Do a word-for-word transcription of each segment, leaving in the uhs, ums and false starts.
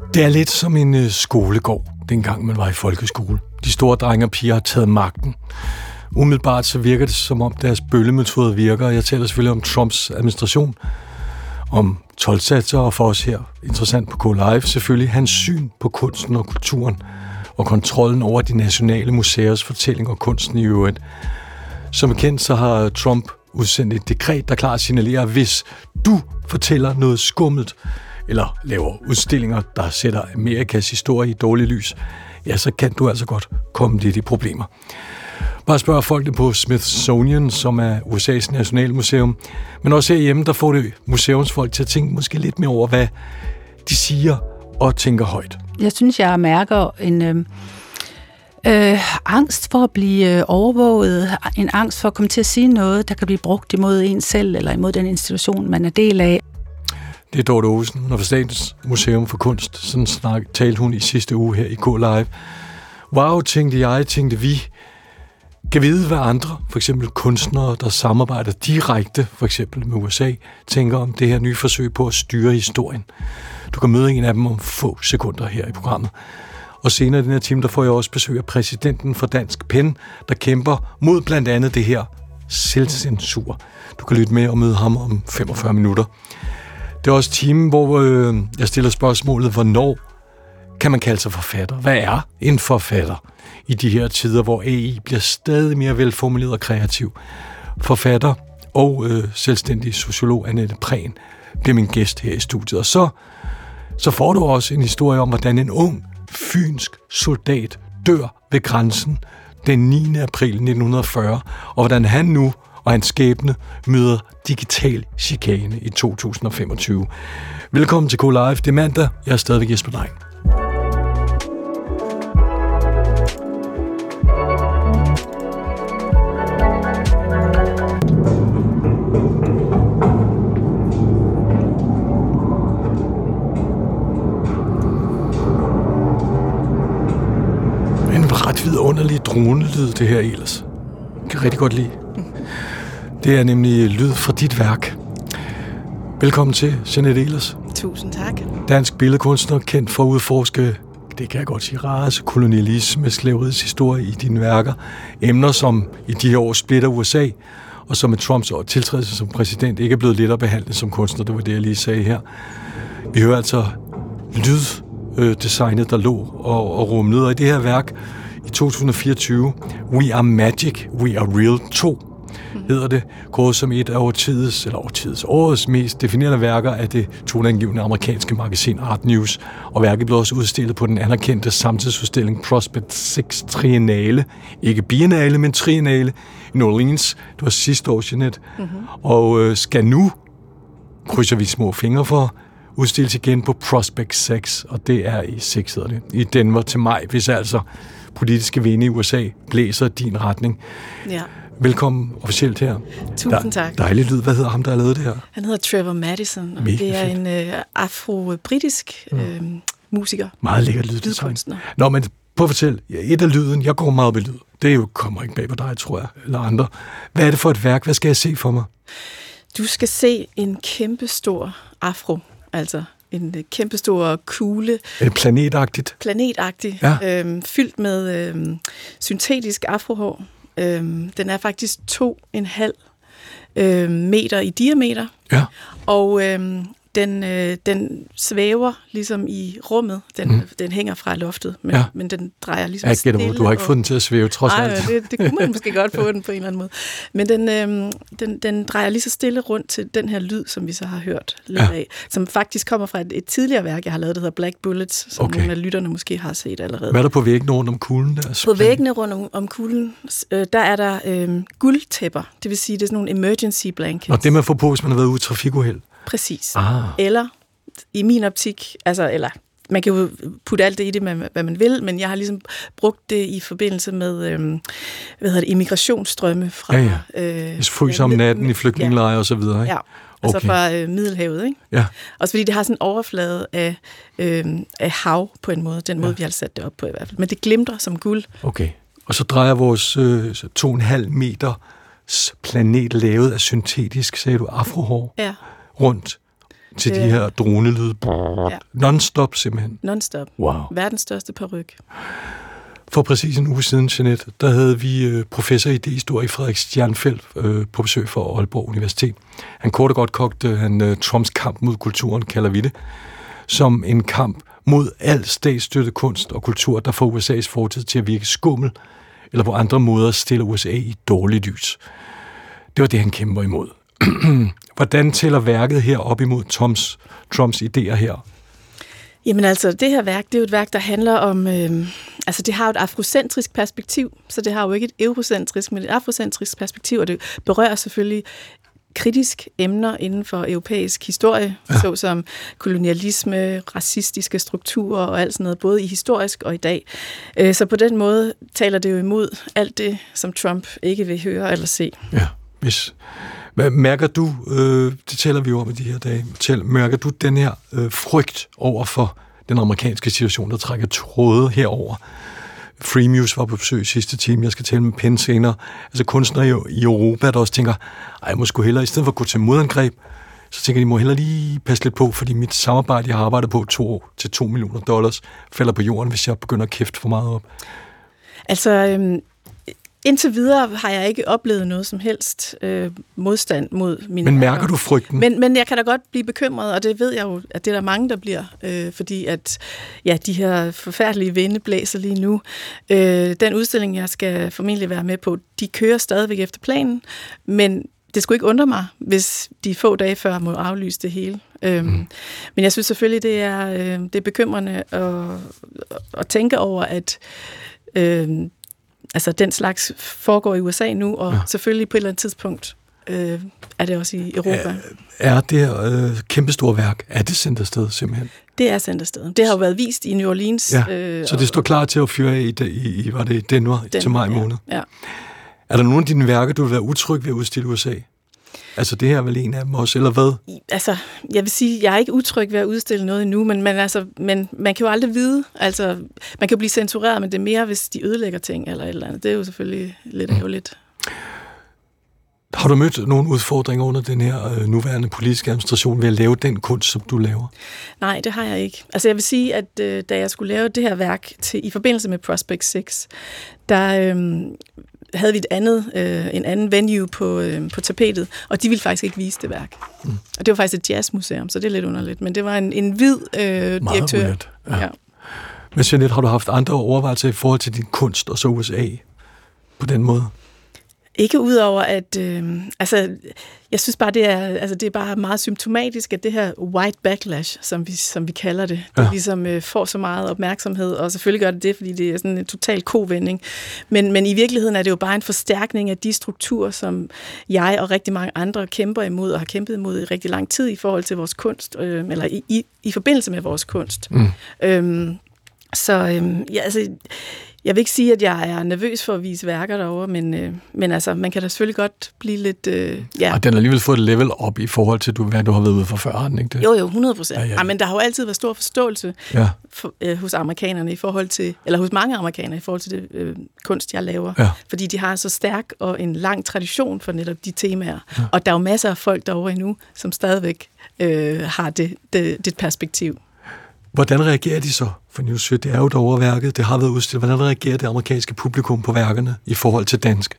Det er lidt som en øh, skolegård, dengang man var i folkeskole. De store drenge og piger har taget magten. Umiddelbart så virker det, som om deres bøllemetode virker. Jeg taler selvfølgelig om Trumps administration, om toldsatser, og for os her, interessant på K-Live, selvfølgelig hans syn på kunsten og kulturen, og kontrollen over de nationale museers fortælling og kunsten i øvrigt. Som bekendt, så har Trump udsendt et dekret, der klart signalerer, at hvis du fortæller noget skummelt, eller laver udstillinger, der sætter Amerikas historie i dårlig lys, ja, så kan du altså godt komme lidt i problemer. Bare spørg folkene på Smithsonian, som er U S A's nationalmuseum, men også herhjemme, der får det museumsfolk til at tænke måske lidt mere over, hvad de siger og tænker højt. Jeg synes, jeg mærker en øh, øh, angst for at blive øh, overvåget, en angst for at komme til at sige noget, der kan blive brugt imod en selv eller imod den institution, man er del af. Det er Dorte Olsen, hun er fra Statens Museum for Kunst. Sådan snak, talte hun i sidste uge her i K-Live. Wow, tænkte jeg, tænkte vi. Kan vide, hvad andre, for eksempel kunstnere, der samarbejder direkte, for eksempel med U S A, tænker om det her nye forsøg på at styre historien. Du kan møde en af dem om få sekunder her i programmet. Og senere i den her time, der får jeg også besøg af præsidenten for Dansk Pen, der kæmper mod blandt andet det her selvcensur. Du kan lytte med og møde ham om femogfyrre minutter. Det er også timen, hvor øh, jeg stiller spørgsmålet, hvornår kan man kalde sig forfatter? Hvad er en forfatter i de her tider, hvor A I bliver stadig mere velformuleret og kreativ? Forfatter og øh, selvstændig sociolog Annette Prehn bliver min gæst her i studiet. Og så, så får du også en historie om, hvordan en ung fynsk soldat dør ved grænsen den niende april nitten fyrre, og hvordan han nu og hans skæbne møder digital chikane i to tusind femogtyve. Velkommen til K-Live. Det er mandag. Jeg er stadigvæk Jesper Dein. En ret vidunderlig dronelyd, det her ellers. Jeg kan rigtig godt lide. Det er nemlig lyd fra dit værk. Velkommen til, Jeanette Ehlers. Tusind tak. Dansk billedkunstner, kendt for at udforske, det kan jeg godt sige, race, kolonialisme, slaveriets historie i dine værker. Emner, som i de her år splitter U S A, og som med Trumps tiltrædelse som præsident ikke er blevet lettere behandlet som kunstner. Det var det, jeg lige sagde her. Vi hører altså lyddesignet, der lå og, og rumlede. Og i det her værk i to tusind fireogtyve, We Are Magic, We Are Real to, hedder det, gået som et af årtidets, eller årtidets, årets mest definerende værker af det toneangivende amerikanske magasin Art News, og værket blev også udstillet på den anerkendte samtidsudstilling Prospect seks Triennale, ikke biennale, men triennale i New Orleans. Det var sidste år, Jeanette, mm-hmm. og øh, skal nu, krydser vi små fingre for, udstilles igen på Prospect seks, og det er i seks, hedder det, i Denver til maj, hvis altså politiske vinde i U S A blæser din retning. Ja. Velkommen officielt her. Tusind tak. Dejlig lyd. Hvad hedder ham, der har lavet det her? Han hedder Trevor Madison, og Mega det er fedt. en øh, afro-britisk øh, musiker. Meget lækkert lyddesign. Nå, men prøv at fortælle. Et af lyden, jeg går meget op i lyd. Det er jo, kommer ikke bag på dig, tror jeg, eller andre. Hvad er det for et værk? Hvad skal jeg se for mig? Du skal se en kæmpestor afro, altså en kæmpestor kugle. Er det planetagtigt? Planetagtigt, ja. øh, fyldt med øh, syntetisk afrohår. Øhm, den er faktisk to og en halv øh, meter i diameter, ja. og øhm, den, øh, den svæver ligesom i rummet. Den, mm. den hænger fra loftet, men, ja. men den drejer ligesom jeg stille. Gætter, du har ikke fået den til at svæve, trods nej, alt. det, det kunne man måske godt få den på en eller anden måde. Men den, øh, den, den drejer lige så stille rundt til den her lyd, som vi så har hørt lidt ja. af, som faktisk kommer fra et, et tidligere værk, jeg har lavet, der hedder Black Bullets, som okay. nogle af lytterne måske har set allerede. Hvad er der på væggene rundt om kuglen? Der? På væggene rundt om, om kuglen, øh, der er der øh, guldtæpper, det vil sige, det er sådan nogle emergency blankets. Og det man får på, hvis man har været ude i trafikuheld? Præcis. Ah. Eller i min optik, altså, eller man kan jo putte alt det i det, hvad man vil, men jeg har ligesom brugt det i forbindelse med, øhm, hvad hedder det, immigrationsstrømme fra... Ja, ja. Øh, fryser om natten i flygtningelejre og så videre, ikke? Ja, altså okay. fra øh, Middelhavet, ikke? Ja. Også fordi det har sådan en overflade af, øh, af hav på en måde, den måde, ja. vi har sat det op på i hvert fald. Men det glimter som guld. Okay. Og så drejer vores øh, to og en halv meter planet lavet af syntetisk, sagde du, afrohår, ja. rundt til de her dronelyde. Ja. Non-stop simpelthen. Non-stop. Wow. Verdens største paryk. For præcis en uge siden, Jeanette, der havde vi øh, professor i idéhistorie Frederik Stjernfeldt øh, på besøg fra Aalborg Universitet. Han kort og godt kogte han øh, Trumps kamp mod kulturen, kalder vi det, som en kamp mod al statsstøttet kunst og kultur, der får U S A's fortid til at virke skummel, eller på andre måder stiller U S A i dårligt lys. Det var det, han kæmper imod. Hvordan tæller værket her op imod Trumps, Trumps idéer her? Jamen altså, det her værk, det er jo et værk, der handler om, øh, altså det har jo et afrocentrisk perspektiv, så det har jo ikke et eurocentrisk, men et afrocentrisk perspektiv, og det berører selvfølgelig kritisk emner inden for europæisk historie, ja. såsom kolonialisme, racistiske strukturer og alt sådan noget, både i historisk og i dag. Så på den måde taler det jo imod alt det, som Trump ikke vil høre eller se. Ja, hvis... Hvad mærker du, øh, det taler vi jo om i de her dage, mærker du den her øh, frygt over for den amerikanske situation, der trækker tråde herover? Freemuse var på besøg sidste time, jeg skal tale med Penn senere. Altså kunstnere i, i Europa, der også tænker, ej, jeg må sgu hellere, i stedet for at gå til modangreb, så tænker de, må hellere lige passe lidt på, fordi mit samarbejde, jeg har arbejdet på to år til to millioner dollars, falder på jorden, hvis jeg begynder at kæfte for meget op. Altså... Øhm Indtil videre har jeg ikke oplevet noget som helst øh, modstand mod mine Men mærker værker. du frygten? Men, men jeg kan da godt blive bekymret, og det ved jeg jo, at det er der mange, der bliver, øh, fordi at ja, de her forfærdelige vinde blæser lige nu. Øh, den udstilling, jeg skal formentlig være med på, de kører stadigvæk efter planen, men det skulle ikke undre mig, hvis de få dage før må aflyse det hele. Øhm, mm. Men jeg synes selvfølgelig, det er, øh, det er bekymrende at, at tænke over, at øh, altså, den slags foregår i U S A nu, og ja. selvfølgelig på et eller andet tidspunkt øh, er det også i Europa. Er, er det øh, kæmpestore værk, er det sendt afsted simpelthen? Det er sendt afsted. Det har jo været vist i New Orleans. Ja, øh, så det står klar til at fyre af i, i, i var det i Denver, Denver til maj måned? Ja, ja. Er der nogle af dine værker, du vil være utryg ved at udstille i U S A? Altså, det her er vel en af dem også, eller hvad? Altså, jeg vil sige, jeg er ikke utryg ved at udstille noget endnu, men, men, altså, men man kan jo aldrig vide. Altså, man kan jo blive censureret, men det er mere, hvis de ødelægger ting eller et eller andet. Det er jo selvfølgelig lidt ærgerligt. Har du mødt nogle udfordringer under den her øh, nuværende politiske administration ved at lave den kunst, som du laver? Nej, det har jeg ikke. Altså, jeg vil sige, at øh, da jeg skulle lave det her værk til, i forbindelse med Prospect seks, der... Øh, havde vi et andet, øh, en anden venue på, øh, på tapetet, og de ville faktisk ikke vise det værk. Mm. Og det var faktisk et jazzmuseum, så det er lidt underligt. Men det var en, en hvid øh, direktør. Meget ja. Ja. Men Jeanette, har du haft andre overvejelser i forhold til din kunst og så U S A på den måde? Ikke udover at, øh, altså, jeg synes bare, det er, altså, det er bare meget symptomatisk, at det her white backlash, som vi, som vi kalder det, det ja. ligesom øh, får så meget opmærksomhed, og selvfølgelig gør det det, fordi det er sådan en total kovending. Men, men i virkeligheden er det jo bare en forstærkning af de strukturer, som jeg og rigtig mange andre kæmper imod, og har kæmpet imod i rigtig lang tid i forhold til vores kunst, øh, eller i, i, i forbindelse med vores kunst. Mm. Øhm, så øh, ja, altså... Jeg vil ikke sige, at jeg er nervøs for at vise værker derovre, men, øh, men altså, man kan da selvfølgelig godt blive lidt... Øh, ja. Og den har alligevel fået et level op i forhold til, hvad du har været ude for før, ikke det? Jo, jo, hundrede procent. Ja, ja. Ja, men der har jo altid været stor forståelse ja. for, øh, hos amerikanerne i forhold til, eller hos mange amerikanere i forhold til det øh, kunst, jeg laver. Ja. Fordi de har så stærk og en lang tradition for netop de temaer. Ja. Og der er jo masser af folk derovre endnu, som stadigvæk øh, har det, det, det perspektiv. Hvordan reagerer de så? For nu siger det er jo derovre værket, det har været udstillet. Hvordan reagerer det amerikanske publikum på værkerne i forhold til dansk?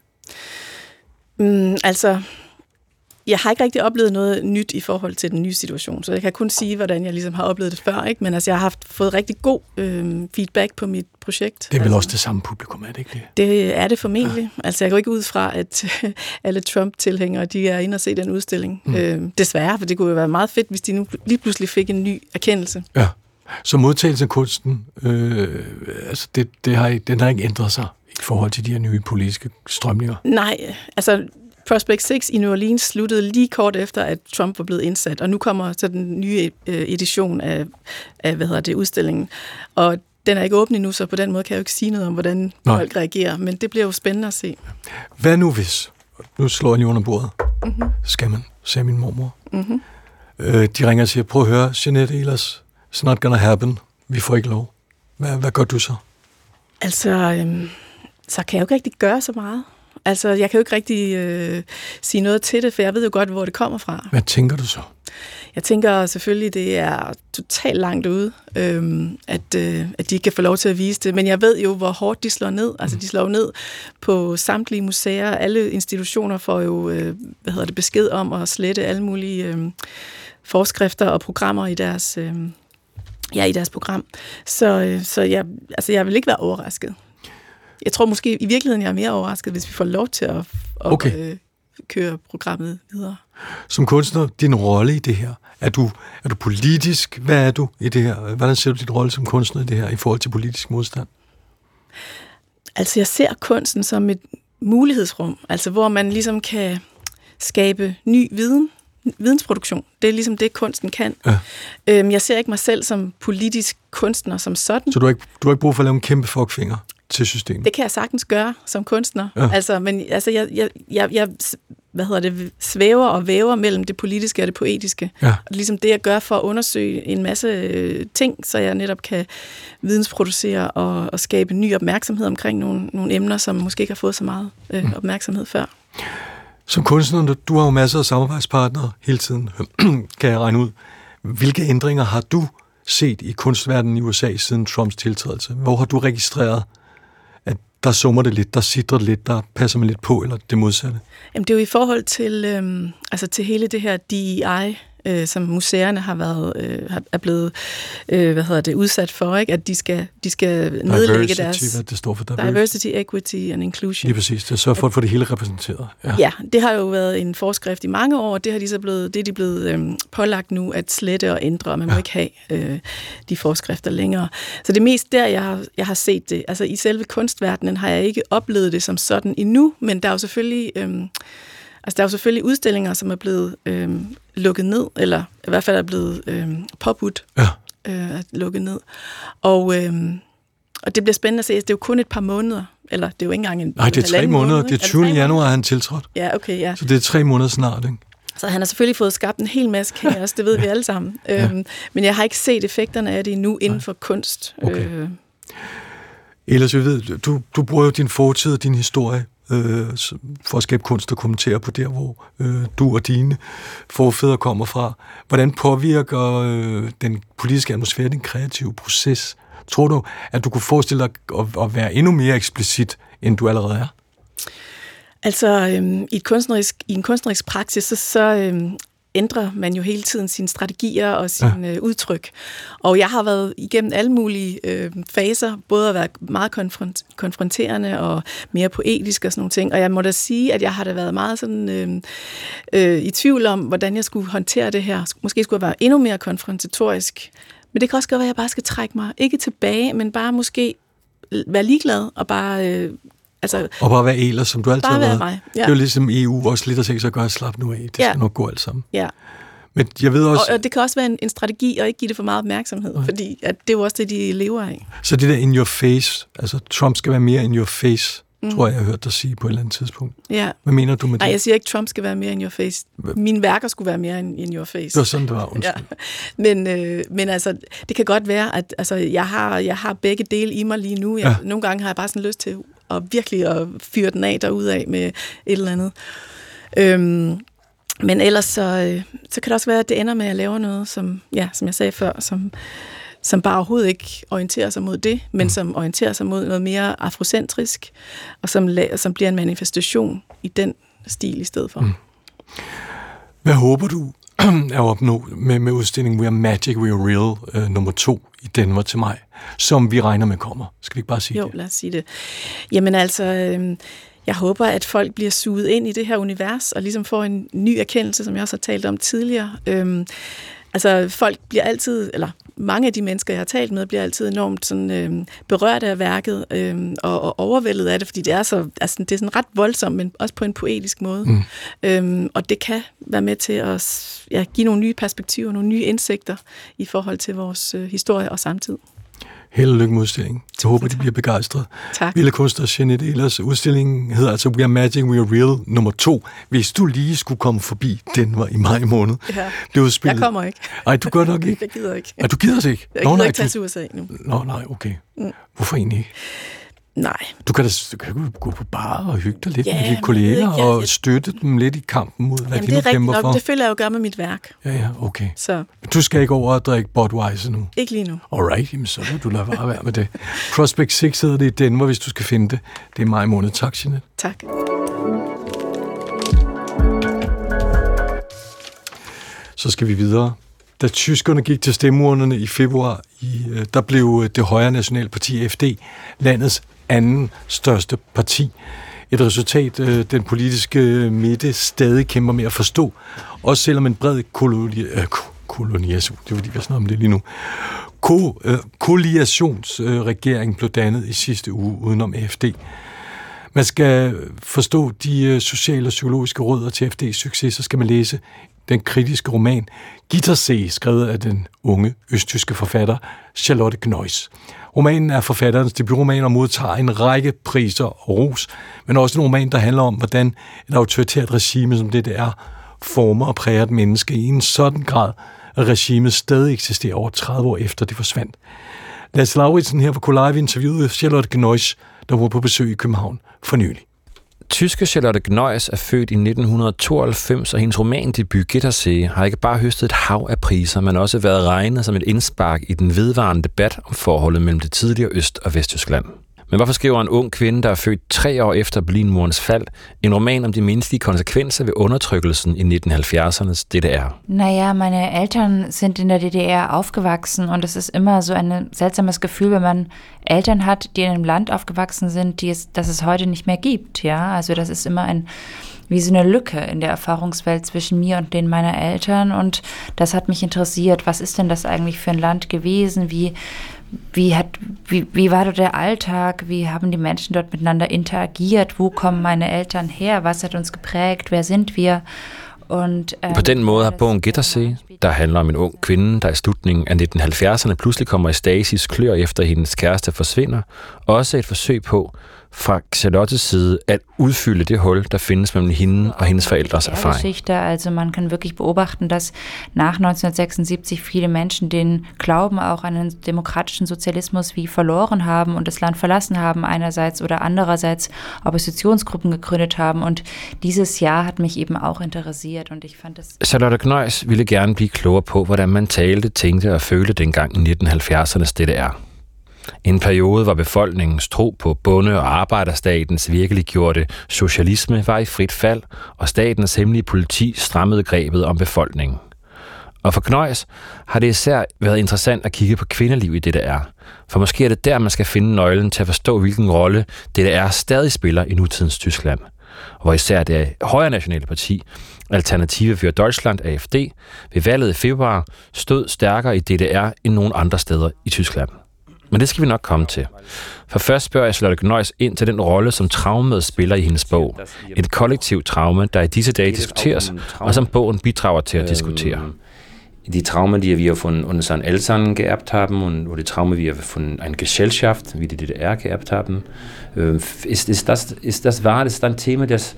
Mm, altså, jeg har ikke rigtig oplevet noget nyt i forhold til den nye situation, så jeg kan kun sige, hvordan jeg ligesom har oplevet det før, ikke? Men altså, jeg har haft, fået rigtig god øh, feedback på mit projekt. Det er vel altså, også det samme publikum, er det ikke det? Det er det formentlig. Ja. Altså, jeg går ikke ud fra, at alle Trump-tilhængere, de er inde og se den udstilling. Mm. Øh, desværre, for det kunne jo være meget fedt, hvis de nu lige pludselig fik en ny erkendelse. Ja. Så modtagelsen af kunsten, øh, altså det, det har, den har ikke ændret sig i forhold til de her nye politiske strømninger? Nej, altså Prospect seks i New Orleans sluttede lige kort efter, at Trump var blevet indsat, og nu kommer så den nye øh, edition af, af, hvad hedder det, udstillingen. Og den er ikke åben endnu, så på den måde kan jeg jo ikke sige noget om, hvordan Nej. folk reagerer, men det bliver jo spændende at se. Hvad nu hvis, nu slår jeg lige under bordet, mm-hmm. skal man, sagde min mormor. Mm-hmm. Øh, de ringer og siger, prøv at høre, Jeanette Ehlers, it's not gonna happen. Vi får ikke lov. Hvad, hvad gør du så? Altså, øhm, så kan jeg jo ikke rigtig gøre så meget. Altså, jeg kan jo ikke rigtig øh, sige noget til det, for jeg ved jo godt, hvor det kommer fra. Hvad tænker du så? Jeg tænker selvfølgelig, det er totalt langt ude, øhm, at, øh, at de ikke kan få lov til at vise det. Men jeg ved jo, hvor hårdt de slår ned. Altså, de slår ned på samtlige museer. Alle institutioner får jo øh, hvad hedder det, besked om at slette alle mulige øh, forskrifter og programmer i deres, øh, ja, i deres program. Så, øh, så jeg, altså, jeg vil ikke være overrasket. Jeg tror måske i virkeligheden, jeg er mere overrasket, hvis vi får lov til at, at okay. øh, køre programmet videre. Som kunstner, din rolle i det her, er du, er du politisk? Hvad er du i det her? Hvordan ser du din rolle som kunstner i det her i forhold til politisk modstand? Altså, jeg ser kunsten som et mulighedsrum, altså hvor man ligesom kan skabe ny viden, vidensproduktion. Det er ligesom det, kunsten kan. Ja. Øhm, jeg ser ikke mig selv som politisk kunstner som sådan. Så du har ikke, du har ikke brug for at lave en kæmpe fuckfinger til systemet? Det kan jeg sagtens gøre som kunstner. Ja. Altså, men altså, jeg, jeg, jeg, jeg hvad hedder det, svæver og væver mellem det politiske og det poetiske. Ja. Og ligesom det, jeg gør for at undersøge en masse ting, så jeg netop kan vidensproducere og, og skabe ny opmærksomhed omkring nogle, nogle emner, som måske ikke har fået så meget øh, mm. opmærksomhed før. Som kunstner, du har jo masser af samarbejdspartnere hele tiden, kan jeg regne ud. Hvilke ændringer har du set i kunstverdenen i U S A siden Trumps tiltrædelse? Hvor har du registreret, at der summer det lidt, der sidder det lidt, der passer man lidt på, eller det modsatte? Jamen, det er jo i forhold til, øhm, altså til hele det her D E I, øh, som museerne har været øh, er blevet øh, hvad hedder det, udsat for, ikke? At de skal, de skal nedlægge deres... Hvad det står for diversity. Diversity, equity and inclusion. Lige præcis, det sørger for at få det hele repræsenteret. Ja. ja, det har jo været en forskrift i mange år, og det har de så blevet, det er de blevet øhm, pålagt nu at slette og ændre, og man må ja. ikke have øh, de forskrifter længere. Så det er mest der, jeg har, jeg har set det. Altså i selve kunstverdenen har jeg ikke oplevet det som sådan endnu, men der er jo selvfølgelig... Øhm, Altså, der er jo selvfølgelig udstillinger, som er blevet øh, lukket ned, eller i hvert fald er blevet øh, påbudt ja. øh, at lukke ned. Og, øh, og det bliver spændende at se. Det er jo kun et par måneder, eller det er jo ikke engang en Nej, det er tre måneder. Måned, det er tyvende januar, han tiltrådt. Ja, okay, ja. Så det er tre måneder snart, ikke? Så han har selvfølgelig fået skabt en hel masse kaos, det ved vi alle sammen. Ja. Øhm, men jeg har ikke set effekterne af det endnu inden Nej. for kunst. Okay. Øh. Ellers, jeg ved, du, du bruger jo din fortid og din historie for at skabe kunst og kommentere på der, hvor øh, du og dine forfædre kommer fra. Hvordan påvirker øh, den politiske atmosfære den kreative proces? Tror du, at du kunne forestille dig at, at være endnu mere eksplicit, end du allerede er? Altså, øhm, i, et kunstnerisk, i en kunstnerisk praksis, så, så øhm, ændrer man jo hele tiden sine strategier og sine ja. øh, udtryk. Og jeg har været igennem alle mulige øh, faser, både at være meget konfront- konfronterende og mere poetisk og sådan nogle ting. Og jeg må da sige, at jeg har da været meget sådan øh, øh, i tvivl om, hvordan jeg skulle håndtere det her. Måske skulle jeg være endnu mere konfrontatorisk. Men det kan også godt være, at jeg bare skal trække mig, ikke tilbage, men bare måske være ligeglad og bare... Øh, Altså, og bare være eler, som du altid har været. Mig. Ja. Det er jo ligesom E U også lidt at tænke sig at gøre slap nu af. Det skal ja. nok gå alt sammen. Ja. Men jeg ved også... Og, og det kan også være en, en strategi at ikke give det for meget opmærksomhed, okay. fordi at det er jo også det, de lever af. Så det der in your face, altså Trump skal være mere in your face, mm. tror jeg, jeg har hørt dig sige på et eller andet tidspunkt. Ja. Hvad mener du med det? Nej, jeg siger ikke, Trump skal være mere in your face. Mine værker skulle være mere in, in your face. Det var sådan, det var. Ja. Men, øh, men altså, det kan godt være, at altså, jeg, har, jeg har begge dele i mig lige nu. Jeg, ja. Nogle gange har jeg bare sådan lyst til og virkelig at fyre den af derudad med et eller andet. Øhm, men ellers så, så kan det også være, at det ender med, at jeg laver noget, som, ja, som jeg sagde før, som, som bare overhovedet ikke orienterer sig mod det, men mm. som orienterer sig mod noget mere afrocentrisk, og som, som bliver en manifestation i den stil i stedet for. Mm. Hvad håber du at opnå med, med udstillingen We Are Magic, We Are Real uh, nummer to i Denver til maj, som vi regner med kommer? Skal vi ikke bare sige jo, det? Jo, lad os sige det. Jamen altså, øh, jeg håber, at folk bliver suget ind i det her univers, og ligesom får en ny erkendelse, som jeg også har talt om tidligere. Øh, altså, folk bliver altid, eller mange af de mennesker, jeg har talt med, bliver altid enormt sådan, øh, berørt af værket øh, og, og overvældet af det, fordi det er, så, altså, det er sådan ret voldsomt, men også på en poetisk måde. Mm. Øh, og det kan være med til at ja, give nogle nye perspektiver, nogle nye indsigter i forhold til vores øh, historie og samtid. Held og lykke med udstillingen. Jeg håber, de bliver begejstret. Tak. Billedkunstner Jeanette Ehlers. Udstillingen hedder altså We Are Magic, We Are Real nummer to. Hvis du lige skulle komme forbi, den var i maj måned. Ja. Det udspillet. Jeg kommer ikke. Nej, du gør nok ikke. Jeg gider ikke. Nej, du gider ikke? Jeg gider Nå, ikke tage til U S A nu. Nå, nej, okay. Mm. Hvorfor egentlig ikke? Nej. Du kan da du kan gå på bar og hygge dig lidt ja, med dine kolleger ikke, jeg, og støtte dem lidt i kampen mod, hvad jamen, de nu kæmper nok, for. Det føler jeg jo gøre med mit værk. Ja, ja, okay. Så. Du skal ikke over og drikke Budweiser nu? Ikke lige nu. Alright, jamen så må du lade være med det. Prospect seks hedder det i Denver, hvis du skal finde det. Det er maj måned. Tak, Jeanette. Tak. Så skal vi videre. Da tyskerne gik til stemmeurnerne i februar, i, der blev det højre nationale parti A F D landets anden største parti. Et resultat, den politiske midte stadig kæmper med at forstå, også selvom en bred koloni, øh, koloniation, det er fordi, vi har snakket om det lige nu, Ko, øh, koalitionsregering blev dannet i sidste uge udenom A F D. Man skal forstå de sociale og psykologiske rødder til A F D's succes, så skal man læse den kritiske roman Gittersee, skrevet af den unge østtyske forfatter Charlotte Gneuss. Romanen er forfatterens debutroman og modtager en række priser og ros, men også en roman, der handler om, hvordan et autoritært regime som det er, former og præger et menneske i en sådan grad, at regimet stadig eksisterer over tredive år efter det forsvandt. Lasse Lauritsen her på K-Live interviewede Charlotte Gneuss, der var på besøg i København for nylig. Tyske Charlotte Gneuss er født i nitten tooghalvfems, og hendes romandebut Gittersee har ikke bare høstet et hav af priser, men også været regnet som et indspark i den vedvarende debat om forholdet mellem det tidligere Øst- og Vesttyskland. Men hvorfor skriver en ung kvinde, der er født tre år efter Berlinmurens fald, en roman om de menneskelige konsekvenser ved undertrykkelsen i nitten halvfjerdsernes D D R? Naja, meine Eltern sind in der D D R aufgewachsen und es ist immer so ein seltsames Gefühl, wenn man Eltern hat, die in einem Land aufgewachsen sind, die es, das es heute nicht mehr gibt. Ja, also das ist immer ein wie so eine Lücke in der Erfahrungswelt zwischen mir und den meiner Eltern, und das hat mich interessiert. Was ist denn das eigentlich für ein Land gewesen? Wie Wie, hat, wie, wie war dort der Alltag? Wie haben die Menschen dort miteinander interagiert? Wo kommen meine Eltern her? Was hat uns geprägt? Wer sind wir? Und, ähm, På den måde har bogen Gittersee, der handler om en ung kvinde, der i slutningen af nitten halvfjerdserne pludselig kommer i Stasis klør efter hendes kæreste forsvinder, også et forsøg på, fra Charlottes side, at udfylde det hul, der findes mellem hende og hendes forældres erfaring. Geschichte, also man kann wirklich beobachten, dass nach neunzehnhundertsechsundsiebzig viele Menschen den Glauben auch an den demokratischen Sozialismus wie verloren haben und das Land verlassen haben einerseits oder andererseits Oppositionsgruppen gegründet haben, und dieses Jahr hat mich eben auch interessiert, und ich fand das... Charlotte Gneuss ville gerne blive klogere på, hvordan man talte, tænkte og følte dengang i nitten halvfjerdsernes D D R. En periode, hvor befolkningens tro på bonde- og arbejderstatens virkeliggjorte socialisme var i frit fald, og statens hemmelige politi strammede grebet om befolkningen. Og for Gneuss har det især været interessant at kigge på kvindeliv i D D R, for måske er det der, man skal finde nøglen til at forstå, hvilken rolle D D R stadig spiller i nutidens Tyskland, hvor især det højre nationale parti, Alternative für Deutschland, A F D, ved valget i februar stod stærkere i D D R end nogen andre steder i Tyskland. Men det skal vi nok komme til. For først spørger jeg Charlotte Gneuss ind til den rolle, som traumet spiller i hendes bog. Et kollektivt traume, der i disse dage diskuteres, og som bogen bidrager til at diskutere. Die Traumen, die wir von unseren Eltern geerbt haben, und oder die Traumen, die wir von einer Gesellschaft wie die D D R geerbt haben, ist, ist, das, ist das wahr? Das ist ein Thema, das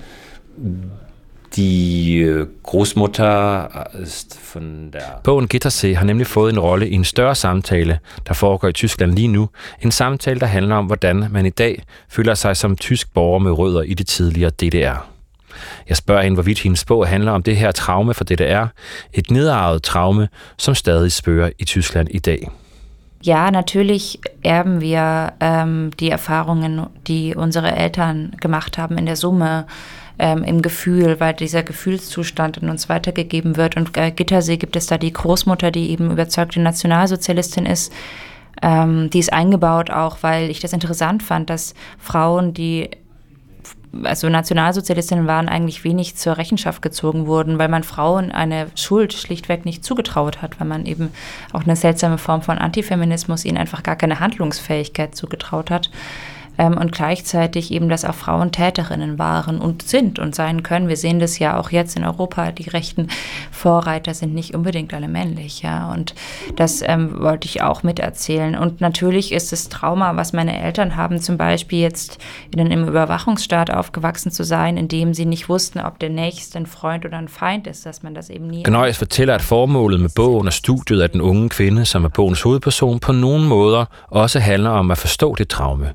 Die Großmutter ist von der... Bogen Gittersee har nemlig fået en rolle i en større samtale, der foregår i Tyskland lige nu. En samtale, der handler om, hvordan man i dag føler sig som tysk borger med rødder i det tidligere D D R. Jeg spørger hende, hvorvidt hendes bog handler om det her traume for D D R, et nedarvet traume, som stadig spøger i Tyskland i dag. Ja, natürlich erben wir ähm, die Erfahrungen, die unsere Eltern gemacht haben in der Summe, ähm, im Gefühl, weil dieser Gefühlszustand in uns weitergegeben wird. Und äh, Gittersee gibt es da die Großmutter, die eben überzeugte Nationalsozialistin ist. Ähm, die ist eingebaut auch, weil ich das interessant fand, dass Frauen, die also Nationalsozialistinnen waren, eigentlich wenig zur Rechenschaft gezogen wurden, weil man Frauen eine Schuld schlichtweg nicht zugetraut hat, weil man eben auch eine seltsame Form von Antifeminismus ihnen einfach gar keine Handlungsfähigkeit zugetraut hat. Ähm, und gleichzeitig eben, dass auch Frauen Täterinnen waren und sind und sein können. Wir sehen das ja auch jetzt in Europa, die rechten Vorreiter sind nicht unbedingt alle männlich, ja, und das ähm, wollte ich auch miterzählen. Und natürlich ist das Trauma, was meine Eltern haben, zum Beispiel jetzt in einem Überwachungsstaat aufgewachsen zu sein, in dem sie nicht wussten, ob der Nächste ein Freund oder ein Feind ist, dass man das eben nie... Gneuss fortæller, at formålet med bogen og studiet af den unge kvinde, som er bogens hovedperson, på nogle måder også handler om at forstå det traume, der findes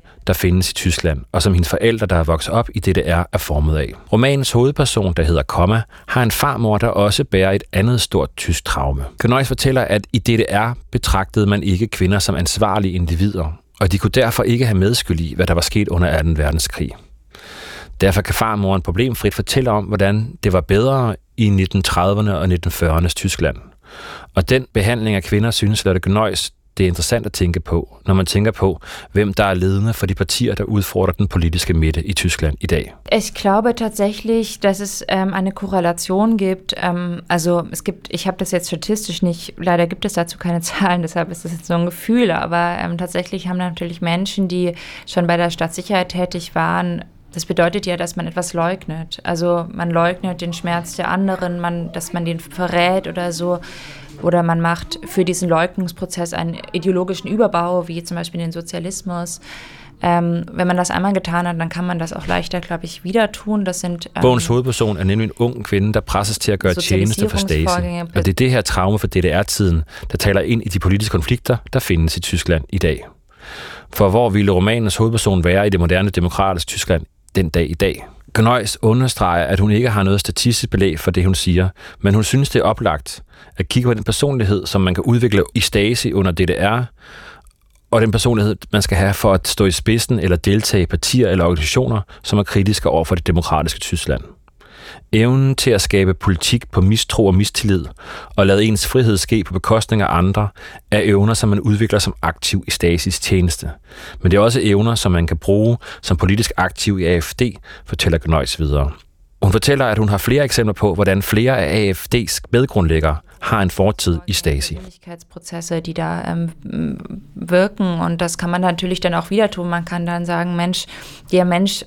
findes i Tyskland, og som hendes forældre, der er vokset op i D D R, er formet af. Romanens hovedperson, der hedder Komma, har en farmor, der også bærer et andet stort tysk traume. Knois fortæller, at i D D R betragtede man ikke kvinder som ansvarlige individer, og de kunne derfor ikke have medskyld i, hvad der var sket under anden verdenskrig. Derfor kan farmoren problemfrit fortælle om, hvordan det var bedre i nitten trediverne og nitten fyrreernes Tyskland. Og den behandling af kvinder synes Charlotte Knois, det er interessant at tænke på, når man tænker på, hvem der er ledende for de partier, der udfordrer den politiske Mitte i Tyskland i dag. Ich glaube tatsächlich, dass es ähm, eine Korrelation gibt. Ähm, also es gibt, ich habe das jetzt statistisch nicht, leider gibt es dazu keine Zahlen, deshalb ist das jetzt so ein Gefühl, aber ähm, tatsächlich haben natürlich Menschen, die schon bei der Staatssicherheit tätig waren. Das bedeutet ja, dass man etwas leugnet. Also man leugnet den Schmerz der anderen, man, dass man den verrät oder so. Oder man macht für diesen Leugnungsprozess einen ideologischen Überbau, wie zum Beispiel den Sozialismus. Ähm, wenn man das einmal getan hat, dann kann man das auch leichter, glaube ich, wieder tun. Das sind, ähm, Bogens hovedperson er nemlig en ung kvinde, der presses til at gøre tjeneste for Stasi. Og det er det her traume for D D R-tiden, der taler ind i de politiske konflikter, der findes i Tyskland i dag. For hvor ville romanens hovedperson være i det moderne demokratiske Tyskland den dag i dag? Knois understreger, at hun ikke har noget statistisk belæg for det, hun siger, men hun synes, det er oplagt at kigge på den personlighed, som man kan udvikle i Stasi under D D R, og den personlighed, man skal have for at stå i spidsen eller deltage i partier eller organisationer, som er kritiske over for det demokratiske Tyskland. Evnen til at skabe politik på mistro og mistillid og lade ens frihed ske på bekostning af andre, er evner, som man udvikler som aktiv i Stasis tjeneste. Men det er også evner, som man kan bruge som politisk aktiv i A F D, fortæller Knois videre. Hun fortæller, at hun har flere eksempler på, hvordan flere af A F D's medgrundlæggere har en fortid i Stasi. Persönlichkeitsprozesse, die da ähm, wirken, und das kann man natürlich dann auch wieder tun. Man kann dann sagen, Mensch, der Mensch,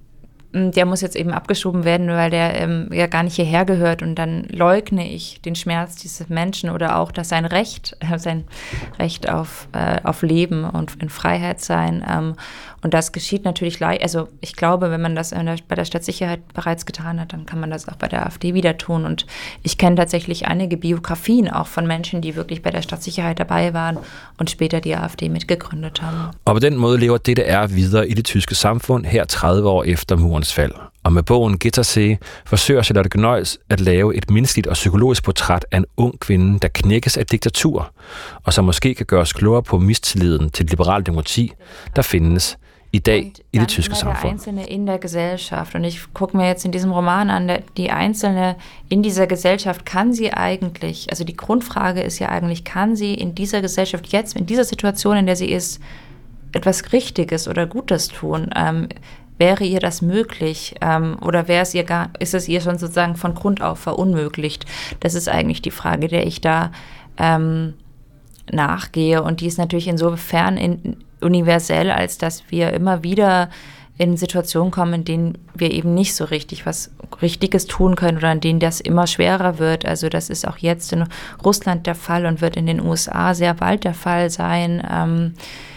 der muss jetzt eben abgeschoben werden, weil der ähm, ja gar nicht hierher gehört, und dann leugne ich den Schmerz dieses Menschen oder auch, dass sein Recht, äh, sein Recht auf, äh, auf Leben und in Freiheit sein. Ähm, und das geschieht natürlich leicht. Also ich glaube, wenn man das der, bei der Staatssicherheit bereits getan hat, dann kann man das auch bei der AfD wieder tun. Und ich kenne tatsächlich einige Biografien auch von Menschen, die wirklich bei der Staatssicherheit dabei waren und später die AfD mitgegründet haben. Og på den måde lever D D R videre i det tyske samfund her tredive år efter murens fald. Og med bogen Gittersee forsøger Charlotte Knois at lave et menneskeligt og psykologisk portræt af en ung kvinde, der knækkes af diktatur, og som måske kan gøre os klogere på mistilliden til det liberale demokrati, der findes i dag i det tyske samfund. Der Einzelne in der Gesellschaft, und ich gucke mir jetzt in diesem Roman an, die Einzelne in dieser Gesellschaft, kann sie eigentlich, also die Grundfrage ist ja eigentlich, kann sie in dieser Gesellschaft jetzt, in dieser Situation, in der sie ist, etwas Richtiges oder Gutes tun? Ähm, Wäre ihr das möglich, ähm, oder wäre es ihr gar, ist es ihr schon sozusagen von Grund auf verunmöglicht? Das ist eigentlich die Frage, der ich da ähm, nachgehe, und die ist natürlich insofern in, universell, als dass wir immer wieder in Situationen kommen, in denen wir eben nicht so richtig was Richtiges tun können oder in denen das immer schwerer wird. Also das ist auch jetzt in Russland der Fall und wird in den U S A sehr bald der Fall sein. Ähm,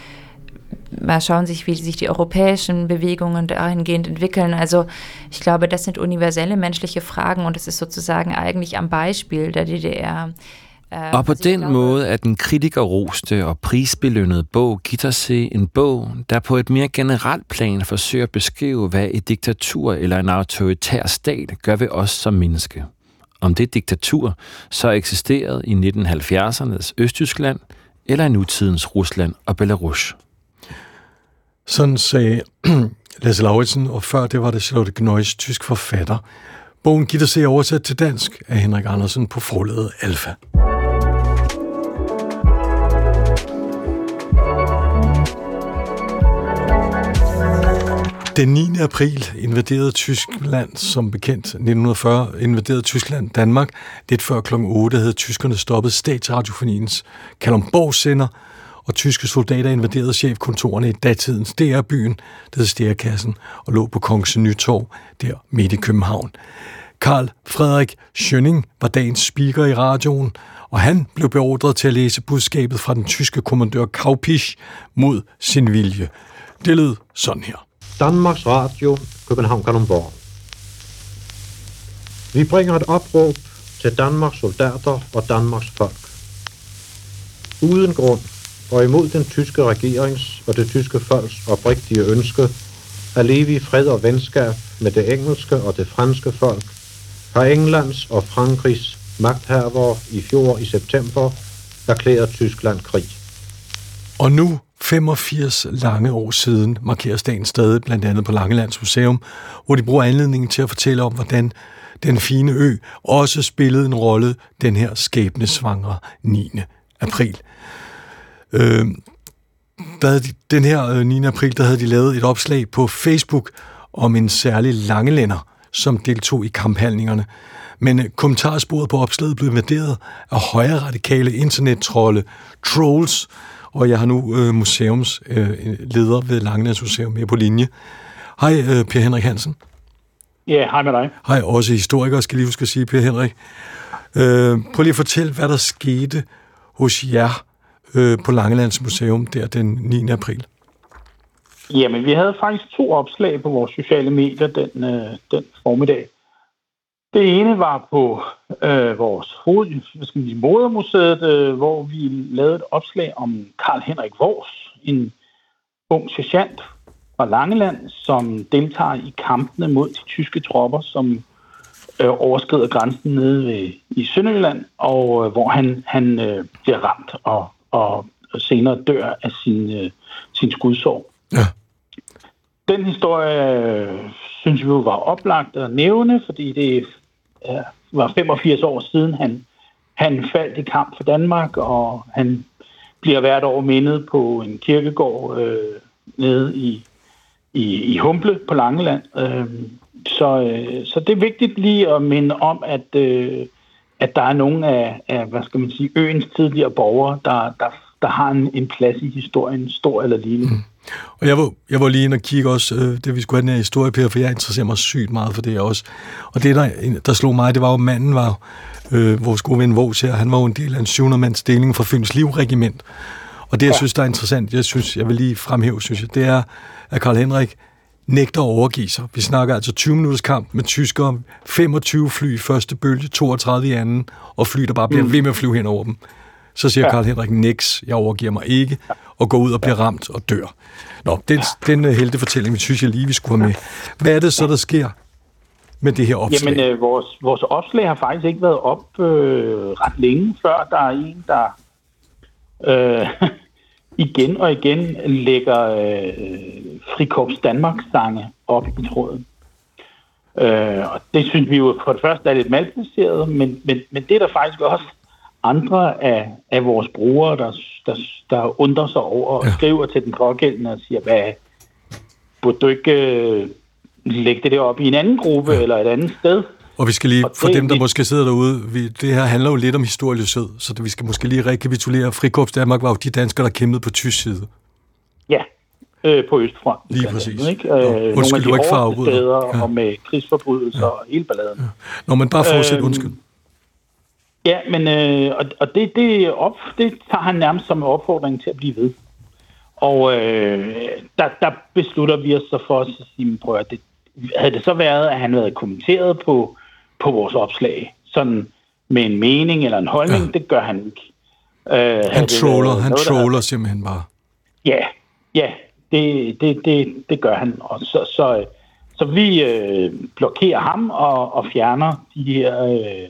Mal schauen sich, wie sich die europäischen Bewegungen dahingehend entwickeln. Also ich glaube, das sind universelle menschliche Fragen, und es ist sozusagen eigentlich am Beispiel der D D R. Og på den måde er den kritikerroste og prisbelønnede bog Gittersee en bog, der på et mere generelt plan forsøger at beskrive, hvad et diktatur eller en autoritær stat gør ved os som menneske. Om det diktatur så eksisterede i nitten halvfjerdsernes Østtyskland eller i nutidens Rusland og Belarus. Sådan sagde Lasse Lauritsen, og før det var det Charlotte Knois, tysk forfatter. Bogen Gittersee oversat til dansk af Henrik Andersen på forlaget Alfa. Den niende april invaderede Tyskland, som bekendt nitten fyrre, invaderede Tyskland Danmark. Lidt før klokken otte havde tyskerne stoppet Statsradiofoniens Kalundborg-sender, og tyske soldater invaderede chefkontorerne i datidens D R-byen, der hed Stærkassen, og lå på Kongens Nytorv, der midt i København. Karl Frederik Schønning var dagens speaker i radioen, og han blev beordret til at læse budskabet fra den tyske kommandør Kaupisch mod sin vilje. Det lød sådan her. Danmarks Radio, København Kalundborg. Vi bringer et opråb til Danmarks soldater og Danmarks folk. Uden grund og imod den tyske regerings og det tyske folks oprigtige ønske at leve i fred og venskab med det engelske og det franske folk, har Englands og Frankrigs magthavere i fjor i september erklæret Tyskland krig. Og nu, femogfirs lange år siden, markeres dagen stadig blandt andet på Langelands Museum, hvor de bruger anledningen til at fortælle om, hvordan den fine ø også spillede en rolle den her skæbnesvangre niende april. Øh, der havde de, den her niende april, der havde de lavet et opslag på Facebook om en særlig langelænder, som deltog i kamphandlingerne. Men kommentarsporet på opslaget blev invaderet af højre radikale internettrolde, trolls, og jeg har nu øh, museumsleder øh, ved Langelands Museum med på linje. Hej, øh, Per Henrik Hansen. Ja, hej med dig. Hej, også historiker, skal lige huske at sige, Per Henrik. Øh, prøv lige at fortælle, hvad der skete hos jer øh, på Langelands Museum der den niende april. Jamen, vi havde faktisk to opslag på vores sociale medier den, øh, den formiddag. Det ene var på øh, vores hoved, hvad skal man sige, modermuseet, øh, hvor vi lavede et opslag om Karl Henrik Wors, en ung sergeant fra Langeland, som deltager i kampene mod de tyske tropper, som øh, overskrider grænsen nede ved, i Sønderjylland, og øh, hvor han, han øh, bliver ramt og, og senere dør af sin, øh, sin skudsår. Ja. Den historie øh, synes vi jo var oplagt at nævne, fordi det øh, var femogfirs år siden, han, han faldt i kamp for Danmark, og han bliver hvert år mindet på en kirkegård øh, nede i, i, i Humble på Langeland. Øh, så, øh, så det er vigtigt lige at minde om, at, øh, at der er nogle af, af, hvad skal man sige, øens tidligere borgere, der, der, der har en, en plads i historien, stor eller lille. Mm. Og jeg var, jeg var lige inde og kigge også, øh, det vi skulle have den her historie, Per, for jeg interesserer mig sygt meget for det også. Og det, der, der slog mig, det var jo, manden var, øh, vores gode ven Vås her, han var jo en del af en syvhundrede-mands deling fra Fyns Livregiment. Og det, jeg synes, der er interessant, jeg synes, jeg vil lige fremhæve, synes jeg, det er, at Karl Henrik nægter at overgive sig. Vi snakker altså tyve minutters kamp med tyskere, femogtyve fly i første bølge, toogtredive i anden, og fly, der bare bliver mm. ved med at flyve hen over dem. Så siger ja. Karl Henrik, niks, jeg overgiver mig ikke, og går ud og bliver ramt og dør. Nå, den, den heltefortælling, synes jeg lige, vi skulle have med. Hvad er det så, der sker med det her opslag? Jamen, øh, vores, vores opslag har faktisk ikke været op øh, ret længe, før der er en, der øh, igen og igen lægger øh, Frikorps Danmark-sange op i tråden. Øh, og det synes vi jo for det første er lidt malplaceret, men, men, men det er der faktisk også andre af, af vores brugere, der, der, der undrer sig over og ja. skriver til den pågældende og siger, hvad, burde du ikke øh, lægge det der op i en anden gruppe ja. eller et andet sted? Og vi skal lige, for det, dem, der vi, måske sidder derude, vi, det her handler jo lidt om historieløshed, så det, vi skal måske lige rekapitulere. Frikorps Danmark var jo de danskere, der kæmpede på tysk side. Ja, øh, på Østfront. Lige præcis. Ikke? Øh, nogle undskyld, af de du ikke hårdeste steder ja. og med krigsforbrydelser ja. og hele balladen. Ja. Nå, men bare fortsæt, øh, undskyld. Ja, men øh, og, og det, det, op, det tager han nærmest som en opfordring til at blive ved. Og øh, der, der beslutter vi os så for at sige, prøv at det, havde det så været, at han havde kommenteret på, på vores opslag, sådan med en mening eller en holdning, ja. det gør han ikke. Øh, han troller, han noget, troller der, simpelthen bare. Ja, ja, det, det, det, det gør han. Og så, så, så vi øh, blokerer ham og, og fjerner de her øh,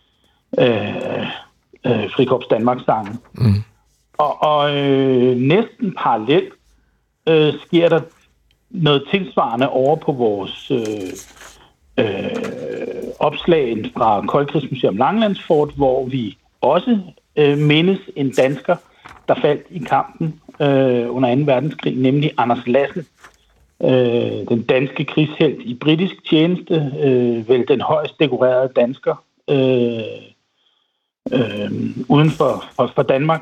øh, øh, Frikorps Danmark-sange. Mm. Og, og øh, næsten parallelt øh, sker der noget tilsvarende over på vores øh, øh, opslag fra Koldkrigsmuseum Langelandsfort, hvor vi også øh, mindes en dansker, der faldt i kampen øh, under anden verdenskrig, nemlig Anders Lassen, øh, den danske krigshelt i britisk tjeneste, øh, vel den højst dekorerede dansker øh, øh, uden for, for, for Danmark.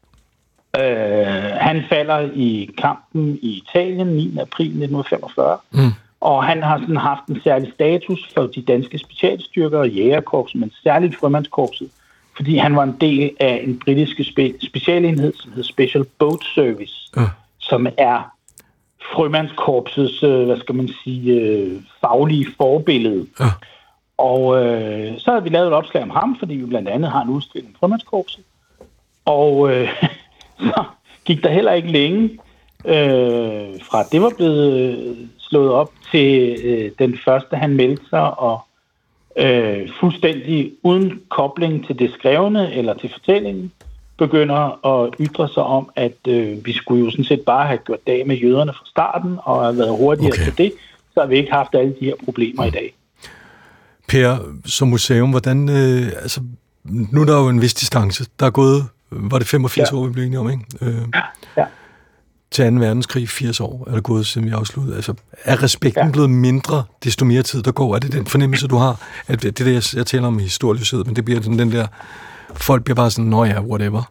Uh, han falder i kampen i Italien niende april nitten femogfyrre, mm. og han har sådan haft en særlig status for de danske specialstyrker og jægerkorpset, men særligt frømandskorpset, fordi han var en del af en britisk spe- specialenhed, som hedder Special Boat Service, mm. som er frømandskorpsets, uh, hvad skal man sige, uh, faglige forbillede. Mm. Og uh, så har vi lavet et opslag om ham, fordi vi blandt andet har en udstilling om frømandskorpset, og uh, Så, gik der heller ikke længe øh, fra det var blevet slået op til øh, den første, han meldte sig, og øh, fuldstændig uden kobling til det skrevne eller til fortællingen, begynder at ytre sig om, at øh, vi skulle jo sådan set bare have gjort dag med jøderne fra starten, og have været hurtigere okay. til det, så har vi ikke haft alle de her problemer i dag. Per, som museum, hvordan, øh, altså, nu er der jo en vis distance, der er gået, var det femogfirs ja. år, vi blev enige om, ikke? Øh, ja. ja. Til anden verdenskrig, firs år er det gået, siden vi afsluttede. Altså, er respekten ja. blevet mindre, desto mere tid der går? Er det den fornemmelse, du har? At det er det, jeg, jeg taler om i historieløshed, men det bliver den, den der, folk bliver bare sådan, nå ja, whatever.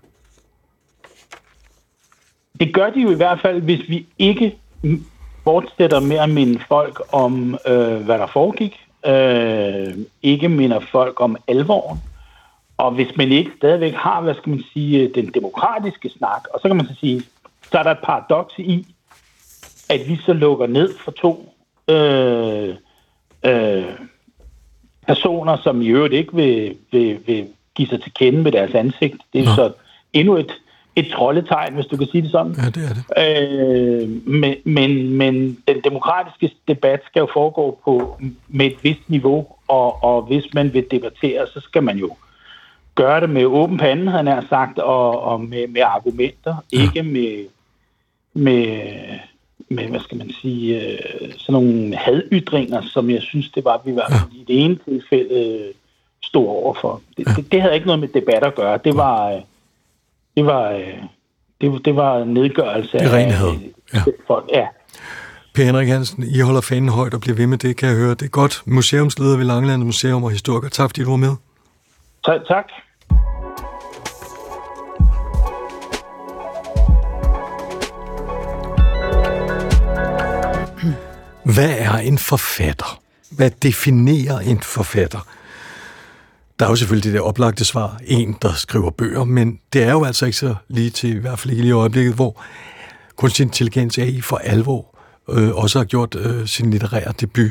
Det gør de jo i hvert fald, hvis vi ikke fortsætter med at minde folk om, øh, hvad der foregik, øh, ikke minder folk om alvoren, og hvis man ikke stadigvæk har, hvad skal man sige, den demokratiske snak, og så kan man så sige, så er der et paradoks i, at vi så lukker ned for to øh, øh, personer, som i øvrigt ikke vil, vil, vil give sig til kende med deres ansigt. Det er jo så endnu et, et troldetegn, hvis du kan sige det sådan. Ja, det er det. Øh, men, men, men den demokratiske debat skal jo foregå på, med et vist niveau, og, og hvis man vil debattere, så skal man jo gøre det med åben pande, han har sagt, og, og med, med argumenter, ja. ikke med, med, med, hvad skal man sige, sådan nogle hadytringer, som jeg synes, det var, vi var ja. i det ene tilfælde stod overfor. Det, ja. det, det havde ikke noget med debat at gøre. Det var, det var, det, det var nedgørelse det af ja. folk. Ja. Per Henrik Hansen, I holder fanen højt og bliver ved med det, kan jeg høre. Det er godt. Museumsleder ved Langeland Museum og historiker. Tak, fordi du var med. Tak, tak. Hvad er en forfatter? Hvad definerer en forfatter? Der er jo selvfølgelig det der oplagte svar, en, der skriver bøger, men det er jo altså ikke så lige til, i hvert fald ikke lige i øjeblikket, hvor kunstig intelligens A I for alvor øh, også har gjort øh, sin litterære debut.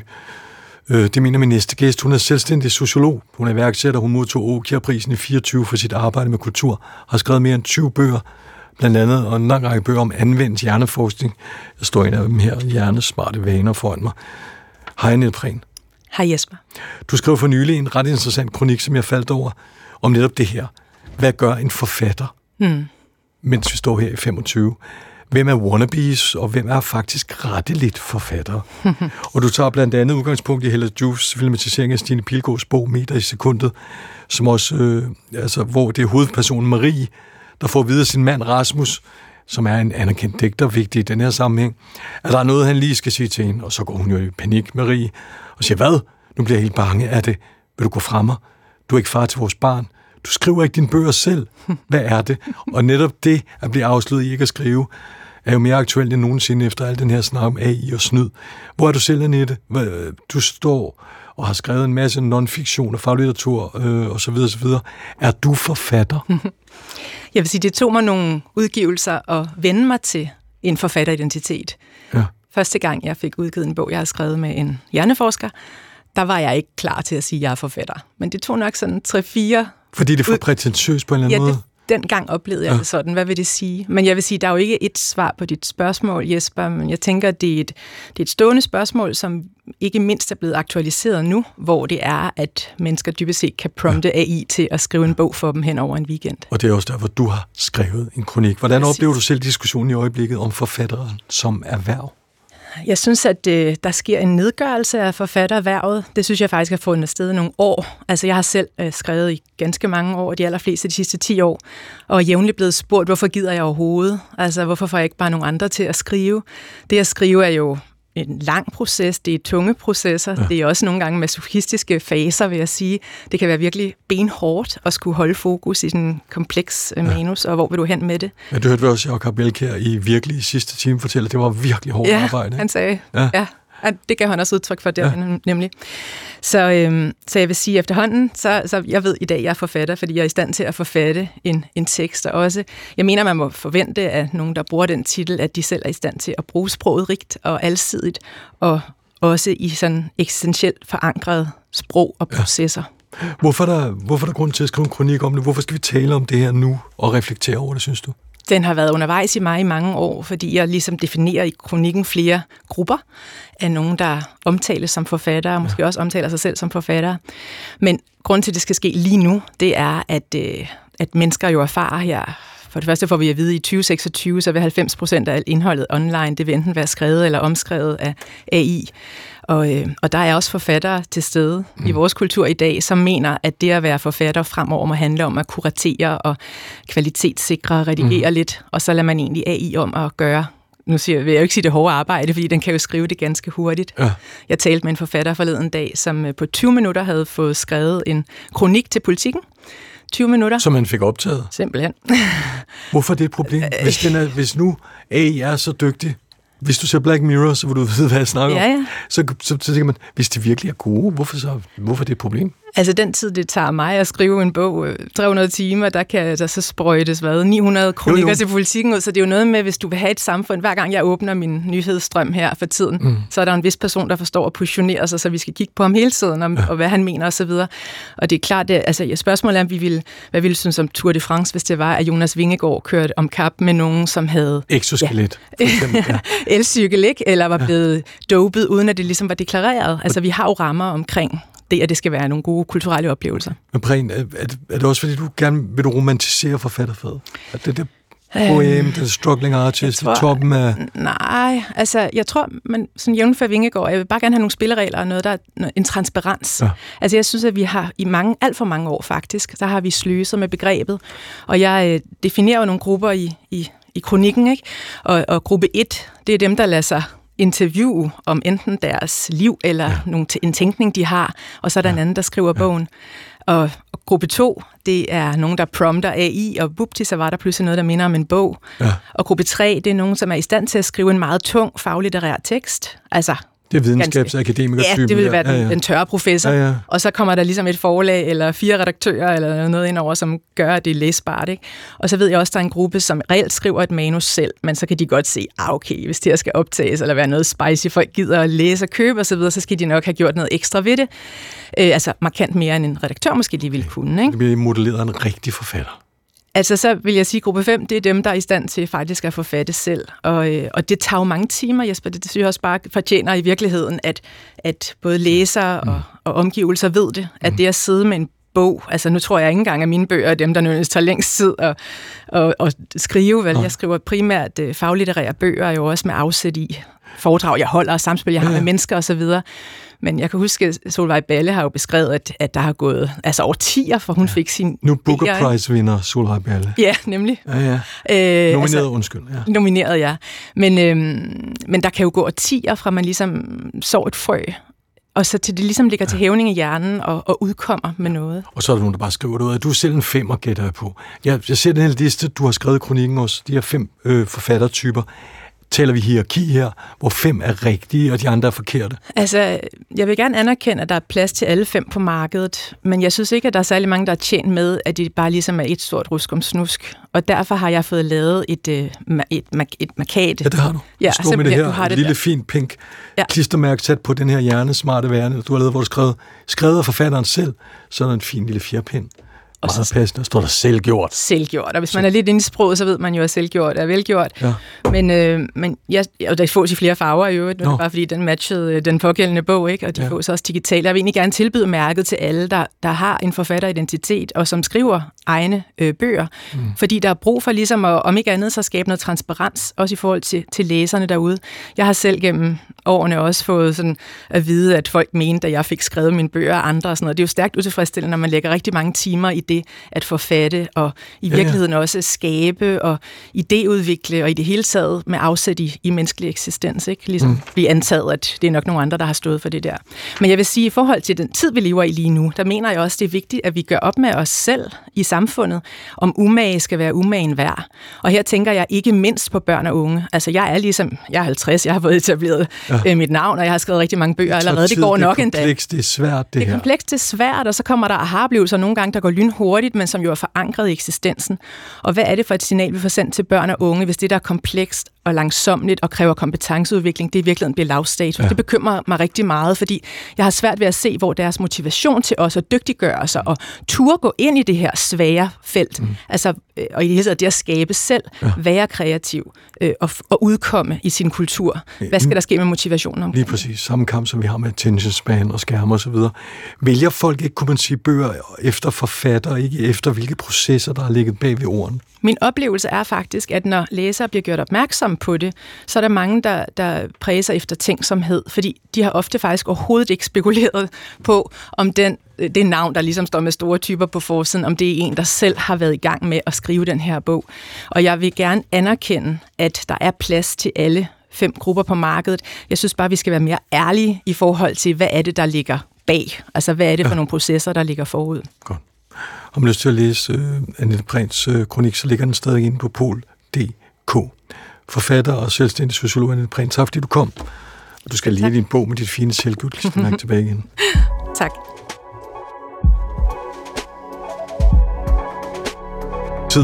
Øh, det mener min næste gæst. Hun er selvstændig sociolog. Hun er iværksætter. Hun modtog Okja-prisen i fireogtyve for sit arbejde med kultur. Har skrevet mere end tyve bøger, blandt andet, og en lang række bøger om anvendt hjerneforskning. Der står en af dem her, Hjernesmarte vaner, foran mig. Hej, Annette Prehn. Hej, Jesper. Du skrev for nylig en ret interessant kronik, som jeg faldt over, om netop det her. Hvad gør en forfatter, mm. mens vi står her i femogtyve? Hvem er wannabes, og hvem er faktisk retteligt forfattere? Og du tager blandt andet udgangspunkt i Hella Joofs filmatisering af Stine Pilgaards bog Meter i sekundet, som også, øh, altså, hvor det er hovedpersonen Marie, der får videre sin mand Rasmus, som er en anerkendt digter, vigtig i den her sammenhæng, at der er noget, han lige skal sige til hende, og så går hun jo i panik, Marie, og siger, hvad? Nu bliver jeg helt bange af det. Vil du gå fra mig? Du er ikke far til vores barn. Du skriver ikke dine bøger selv. Hvad er det? Og netop det, at blive afsløret i ikke at skrive, er jo mere aktuelt end nogensinde efter al den her snak om A I og snyd. Hvor er du selv, Annette? Du står og har skrevet en masse non-fiktion og faglitteratur øh, og så videre, så videre. Er du forfatter? Jeg vil sige, det tog mig nogle udgivelser at vende mig til en forfatteridentitet. Ja. Første gang, jeg fik udgivet en bog, jeg har skrevet med en hjerneforsker, der var jeg ikke klar til at sige, at jeg er forfatter. Men det tog nok sådan tre-fire... Fordi det er for prætentiøst på en eller anden ja, måde? Dengang oplevede jeg ja. det sådan. Hvad vil det sige? Men jeg vil sige, der er jo ikke et svar på dit spørgsmål, Jesper, men jeg tænker, at det er et, det er et stående spørgsmål, som ikke mindst er blevet aktualiseret nu, hvor det er, at mennesker dybest set kan prompte ja. A I til at skrive en bog for dem hen over en weekend. Og det er også der, hvor du har skrevet en kronik. Hvordan Præcis. oplever du selv diskussionen i øjeblikket om forfatteren som erhverv? Jeg synes, at øh, der sker en nedgørelse af forfattererhvervet. Det synes jeg faktisk har fundet sted i nogle år. Altså, jeg har selv øh, skrevet i ganske mange år, de allerfleste de sidste ti år, og er jævnligt blevet spurgt, hvorfor gider jeg overhovedet? Altså, hvorfor får jeg ikke bare nogle andre til at skrive? Det at skrive er jo en lang proces, det er tunge processer, ja. det er også nogle gange masochistiske faser, vil jeg sige. Det kan være virkelig benhårdt at skulle holde fokus i sådan en kompleks ja. manus, og hvor vil du hen med det? Ja, du hørte også Jacob Elkjær i virkelig i sidste time fortælle, at det var virkelig hårdt ja, arbejde. Han sagde, ja, ja. Det gav han også udtryk for der, ja. nemlig. Så, øhm, så jeg vil sige efterhånden, så, så jeg ved i dag, at jeg er forfatter, fordi jeg er i stand til at forfatte en, en tekst, og også, jeg mener, man må forvente af nogen, der bruger den titel, at de selv er i stand til at bruge sproget rigt og alsidigt, og også i sådan eksistentielt forankret sprog og processer. Ja. Hvorfor er der, hvorfor er der grund til at skrive en kronik om det? Hvorfor skal vi tale om det her nu og reflektere over det, synes du? Den har været undervejs i mig i mange år, fordi jeg ligesom definerer i kronikken flere grupper af nogen, der omtales som forfattere, og måske også omtaler sig selv som forfattere. Men grunden til, at det skal ske lige nu, det er, at, øh, at mennesker jo erfarer her. For det første får vi at vide, at i tyve seksogtyve, så vil halvfems procent af alt indholdet online, det vil enten være skrevet eller omskrevet af A I. Og, øh, og der er også forfattere til stede mm. i vores kultur i dag, som mener, at det at være forfatter fremover må handle om at kuratere og kvalitetssikre og redigere mm. lidt, og så lader man egentlig A I om at gøre, nu siger jeg, vil jeg jo ikke sige det hårde arbejde, fordi den kan jo skrive det ganske hurtigt. Ja. Jeg talte med en forfatter forleden dag, som på tyve minutter havde fået skrevet en kronik til Politikken. tyve minutter. Som man fik optaget? Simpelthen. Hvorfor er det et problem? Hvis, den er, hvis nu A I er så dygtig, hvis du ser Black Mirror, så vil du vide, hvad jeg snakker ja, ja. om. Så, så, så tænker man, hvis de virkelig er gode, hvorfor, så, hvorfor er det et problem? Altså den tid, det tager mig at skrive en bog, tre hundrede timer, der kan der så sprøjtes hvad, ni hundrede kronikker jo, jo. til Politikken ud, så det er jo noget med, hvis du vil have et samfund, hver gang jeg åbner min nyhedsstrøm her for tiden, mm. så er der en vis person, der forstår at positionere sig, så vi skal kigge på ham hele tiden, og, ja. og hvad han mener og så videre. Og det er klart, det, altså spørgsmålet er, om vi ville, hvad vi ville synes om Tour de France, hvis det var, at Jonas Vingegaard kørte om kap med nogen, som havde exoskelet, ja, ja. elcykel, ikke? Eller var blevet ja. dopet, uden at det ligesom var deklareret. Altså vi har jo rammer omkring det, at det skal være nogle gode kulturelle oplevelser. Men Prehn, er, er det også fordi, du gerne vil du romantisere forfatterfaget? Er det det poem, øhm, den struggling artist, tror, toppen af... Nej, altså jeg tror, man sådan jævnfør Vingegaard, jeg vil bare gerne have nogle spilleregler og noget, der er en transparens. Ja. Altså jeg synes, at vi har i mange, alt for mange år faktisk, der har vi sløset med begrebet, og jeg øh, definerer jo nogle grupper i, i, i kronikken, ikke? Og, og gruppe et, det er dem, der lader sig interview om enten deres liv eller ja. nogle t- en tænkning, de har, og så er der ja. en anden, der skriver ja. bogen. Og, og gruppe to, det er nogen, der prompter A I, og bupti, så var der pludselig noget, der minder om en bog. Ja. Og gruppe tre, det er nogen, som er i stand til at skrive en meget tung faglitterær tekst. Altså det er videnskabsakademiker-typen. Ja, det vil være den, ja, ja. den tørre professor. Ja, ja. Og så kommer der ligesom et forlag, eller fire redaktører, eller noget indover, som gør, at det er læsbart. Ikke? Og så ved jeg også, at der er en gruppe, som reelt skriver et manus selv, men så kan de godt se, ah okay, hvis det her skal optages, eller være noget spicy, folk gider at læse og købe osv., så, videre, så skal de nok have gjort noget ekstra ved det. Øh, altså markant mere, end en redaktør måske lige ville kunne. Ikke? Det bliver modelleret af en rigtig forfatter. Altså, så vil jeg sige, at gruppe fem, det er dem, der er i stand til faktisk at forfatte selv. Og, øh, og det tager jo mange timer, Jesper. Det, det synes jeg også bare fortjener i virkeligheden, at, at både læsere og, og omgivelser ved det. At det at sidde med en bog, altså nu tror jeg ikke engang, at mine bøger er dem, der nødvendigvis tager længst tid at, at, at skrive. Vel? Jeg skriver primært øh, faglitterære bøger, jo også med afsæt i foredrag, jeg holder, og samspil, jeg har med mennesker osv. Men jeg kan huske, at Solveig Balle har jo beskrevet, at, at der har gået altså årtier, for hun ja. fik sin... Nu Booker Prize-vinder Solveig Balle. Ja, nemlig. Ja, ja. Øh, nomineret, altså, undskyld. Ja. Nomineret, ja. Men, øhm, men der kan jo gå årtier, fra man ligesom sår et frø, og så til det ligesom ligger ja. til hævning i hjernen og, og udkommer med noget. Og så er der nogen, der bare skriver det ud af, du er selv en femmer, gætter jeg på. Jeg, jeg ser den her liste, du har skrevet i kronikken også, de her fem øh, forfattertyper. Taler vi hierarki her, hvor fem er rigtige, og de andre er forkerte? Altså, jeg vil gerne anerkende, at der er plads til alle fem på markedet, men jeg synes ikke, at der er særlig mange, der er tjent med, at det bare ligesom er et stort ruskum snusk. Og derfor har jeg fået lavet et, et, et, et markat. Ja, det har du. Ja, du står med det her har det lille der. fint pink ja. klistermærke sat på den her hjernesmarte værne, du har lavet, hvor du skrevet, skrevet af forfatteren selv, så er der en fin lille fjerpind. Og meget så passende, der står der selvgjort. Selvgjort, og hvis man er lidt inde i sproget, så ved man jo, at selvgjort er velgjort. Ja. Men, øh, men ja, og der fås i flere farver i øvrigt, no. bare fordi den matchede den pågældende bog, ikke? Og de ja. fås også digitalt. Jeg vil egentlig gerne tilbyde mærket til alle, der, der har en forfatteridentitet, og som skriver egne øh, bøger, mm. fordi der er brug for ligesom, at, om ikke andet, så skabe noget transparens, også i forhold til, til læserne derude. Jeg har selv gennem årene også fået sådan at vide, at folk mente, at jeg fik skrevet mine bøger og andre og sådan noget. Det er jo stærkt utilfredsstillende, når man lægger rigtig mange timer i det at forfatte, og i virkeligheden ja, ja. også skabe og idéudvikle, og i det hele taget med afsæt i, i menneskelig eksistens, ikke? Ligesom mm. blive antaget, at det er nok nogle andre, der har stået for det der. Men jeg vil sige, i forhold til den tid, vi lever i lige nu, der mener jeg også, det er vigtigt, at vi gør op med os selv i samfundet, om umage skal være umagen værd. Og her tænker jeg ikke mindst på børn og unge. Altså jeg er ligesom, jeg er halvtreds, jeg har fået etableret ja. øh, mit navn, og jeg har skrevet rigtig mange bøger det allerede. Det går nok endda. Det er komplekst, det er svært, det, det er her. komplekst, det er svært, og så kommer der aha-oplevelser nogle gange, der går lynhurtigt, men som jo er forankret i eksistensen. Og hvad er det for et signal, vi får sendt til børn og unge, hvis det der er komplekst og langsomligt og kræver kompetenceudvikling, det i virkeligheden bliver lavstatus. Ja. Det bekymrer mig rigtig meget, fordi jeg har svært ved at se, hvor deres motivation til os at dygtiggøre sig og turde gå ind i det her svære felt, mm. altså, og i det hele taget det at skabe selv, ja. være kreativ øh, og, og udkomme i sin kultur. Hvad skal der ske med motivationen omkring? Lige præcis. Samme kamp, som vi har med attention span og skærme osv. Vælger folk ikke, kunne man sige, bøger efter forfatter, ikke efter hvilke processer, der har ligget bag ved ordene? Min oplevelse er faktisk, at når læsere bliver gjort opmærksom på det, så er der mange, der, der præser efter tænksomhed, fordi de har ofte faktisk overhovedet ikke spekuleret på, om den, det navn, der ligesom står med store typer på forsiden, om det er en, der selv har været i gang med at skrive den her bog. Og jeg vil gerne anerkende, at der er plads til alle fem grupper på markedet. Jeg synes bare, vi skal være mere ærlige i forhold til, hvad er det, der ligger bag? Altså, hvad er det for ja. nogle processer, der ligger forud? Godt. Har man lyst til at læse uh, Annette Brehns uh, kronik, så ligger den stadig inde på pol punktum d k. Forfatter og selvstændig sociolog Annette Brehn, tak fordi du kom. Du skal lige din bog med dit fine selvgyldighedsmærke tilbage igen. Tak. Tid.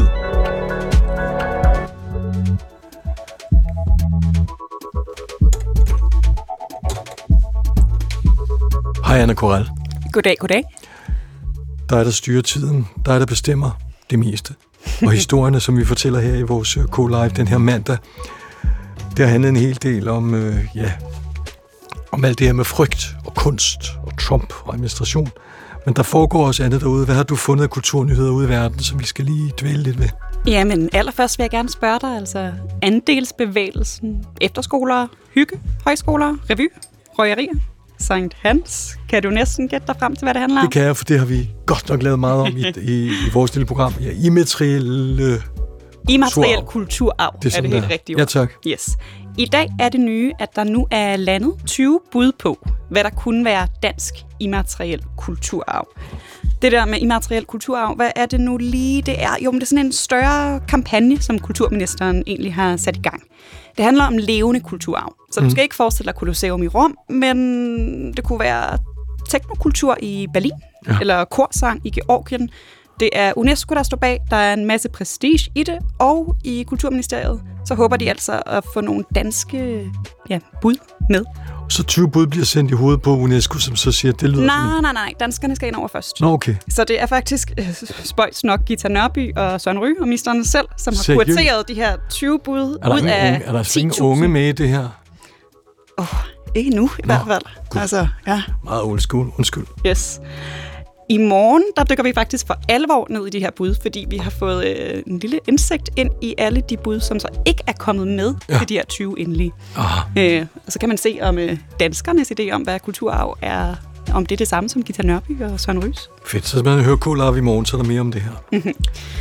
Hej Anna Korall. Goddag, goddag. Der er der styrer tiden, der er der bestemmer det meste. Og historierne, som vi fortæller her i vores K-Live den her mandag, det har handlet en hel del om, øh, ja, om alt det her med frygt og kunst og Trump og administration. Men der foregår også andet derude. Hvad har du fundet af kulturnyheder ude i verden, som vi skal lige dvæle lidt ved? Jamen, allerførst vil jeg gerne spørge dig, altså andelsbevægelsen, efterskoler, hygge, højskoler, revy, røgerier, Sankt Hans. Kan du næsten gætte dig frem til, hvad det handler om? Det kan jeg, for det har vi godt nok lavet meget om i, i, i vores lille program. Ja, immateriel Immateriel kulturarv, det er, er det helt rigtigt ord. Ja, tak. Yes. I dag er det nye, at der nu er landet tyve bud på, hvad der kunne være dansk immateriel kulturarv. Det der med immateriel kulturarv, hvad er det nu lige, det er? Jo, men det er sådan en større kampagne, som kulturministeren egentlig har sat i gang. Det handler om levende kulturarv. Så du mm. skal ikke forestille dig Colosseum i Rom, men det kunne være teknokultur i Berlin, ja. eller korsang i Georgien. Det er UNESCO, der står bag. Der er en masse prestige i det, og i Kulturministeriet, så håber de altså at få nogle danske ja, bud med. Så tyve bud bliver sendt i hovedet på UNESCO, som så siger, det lyder Nej, sådan... nej, nej. Danskerne skal ind over først. Nå, okay. Så det er faktisk øh, spøjs nok Gita Nørby og Søren Ryge og ministeren selv, som har Seriøst? kurateret de her tyve bud ud af unge, er der ingen unge med i det her? Åh, oh, ikke nu i Nå, hvert fald. God. Altså, ja. Meget old school. Undskyld. Yes. I morgen, der dykker vi faktisk for alvor ned i de her bud, fordi vi har fået øh, en lille indsigt ind i alle de bud, som så ikke er kommet med ja. til de her tyve endelige. Øh, og så kan man se om øh, danskernes idé om, hvad kulturarv er, om det er det samme som Gita Nørby og Søren Ryges. Fedt, så man hører K-Live i morgen, så er der mere om det her. Mm-hmm.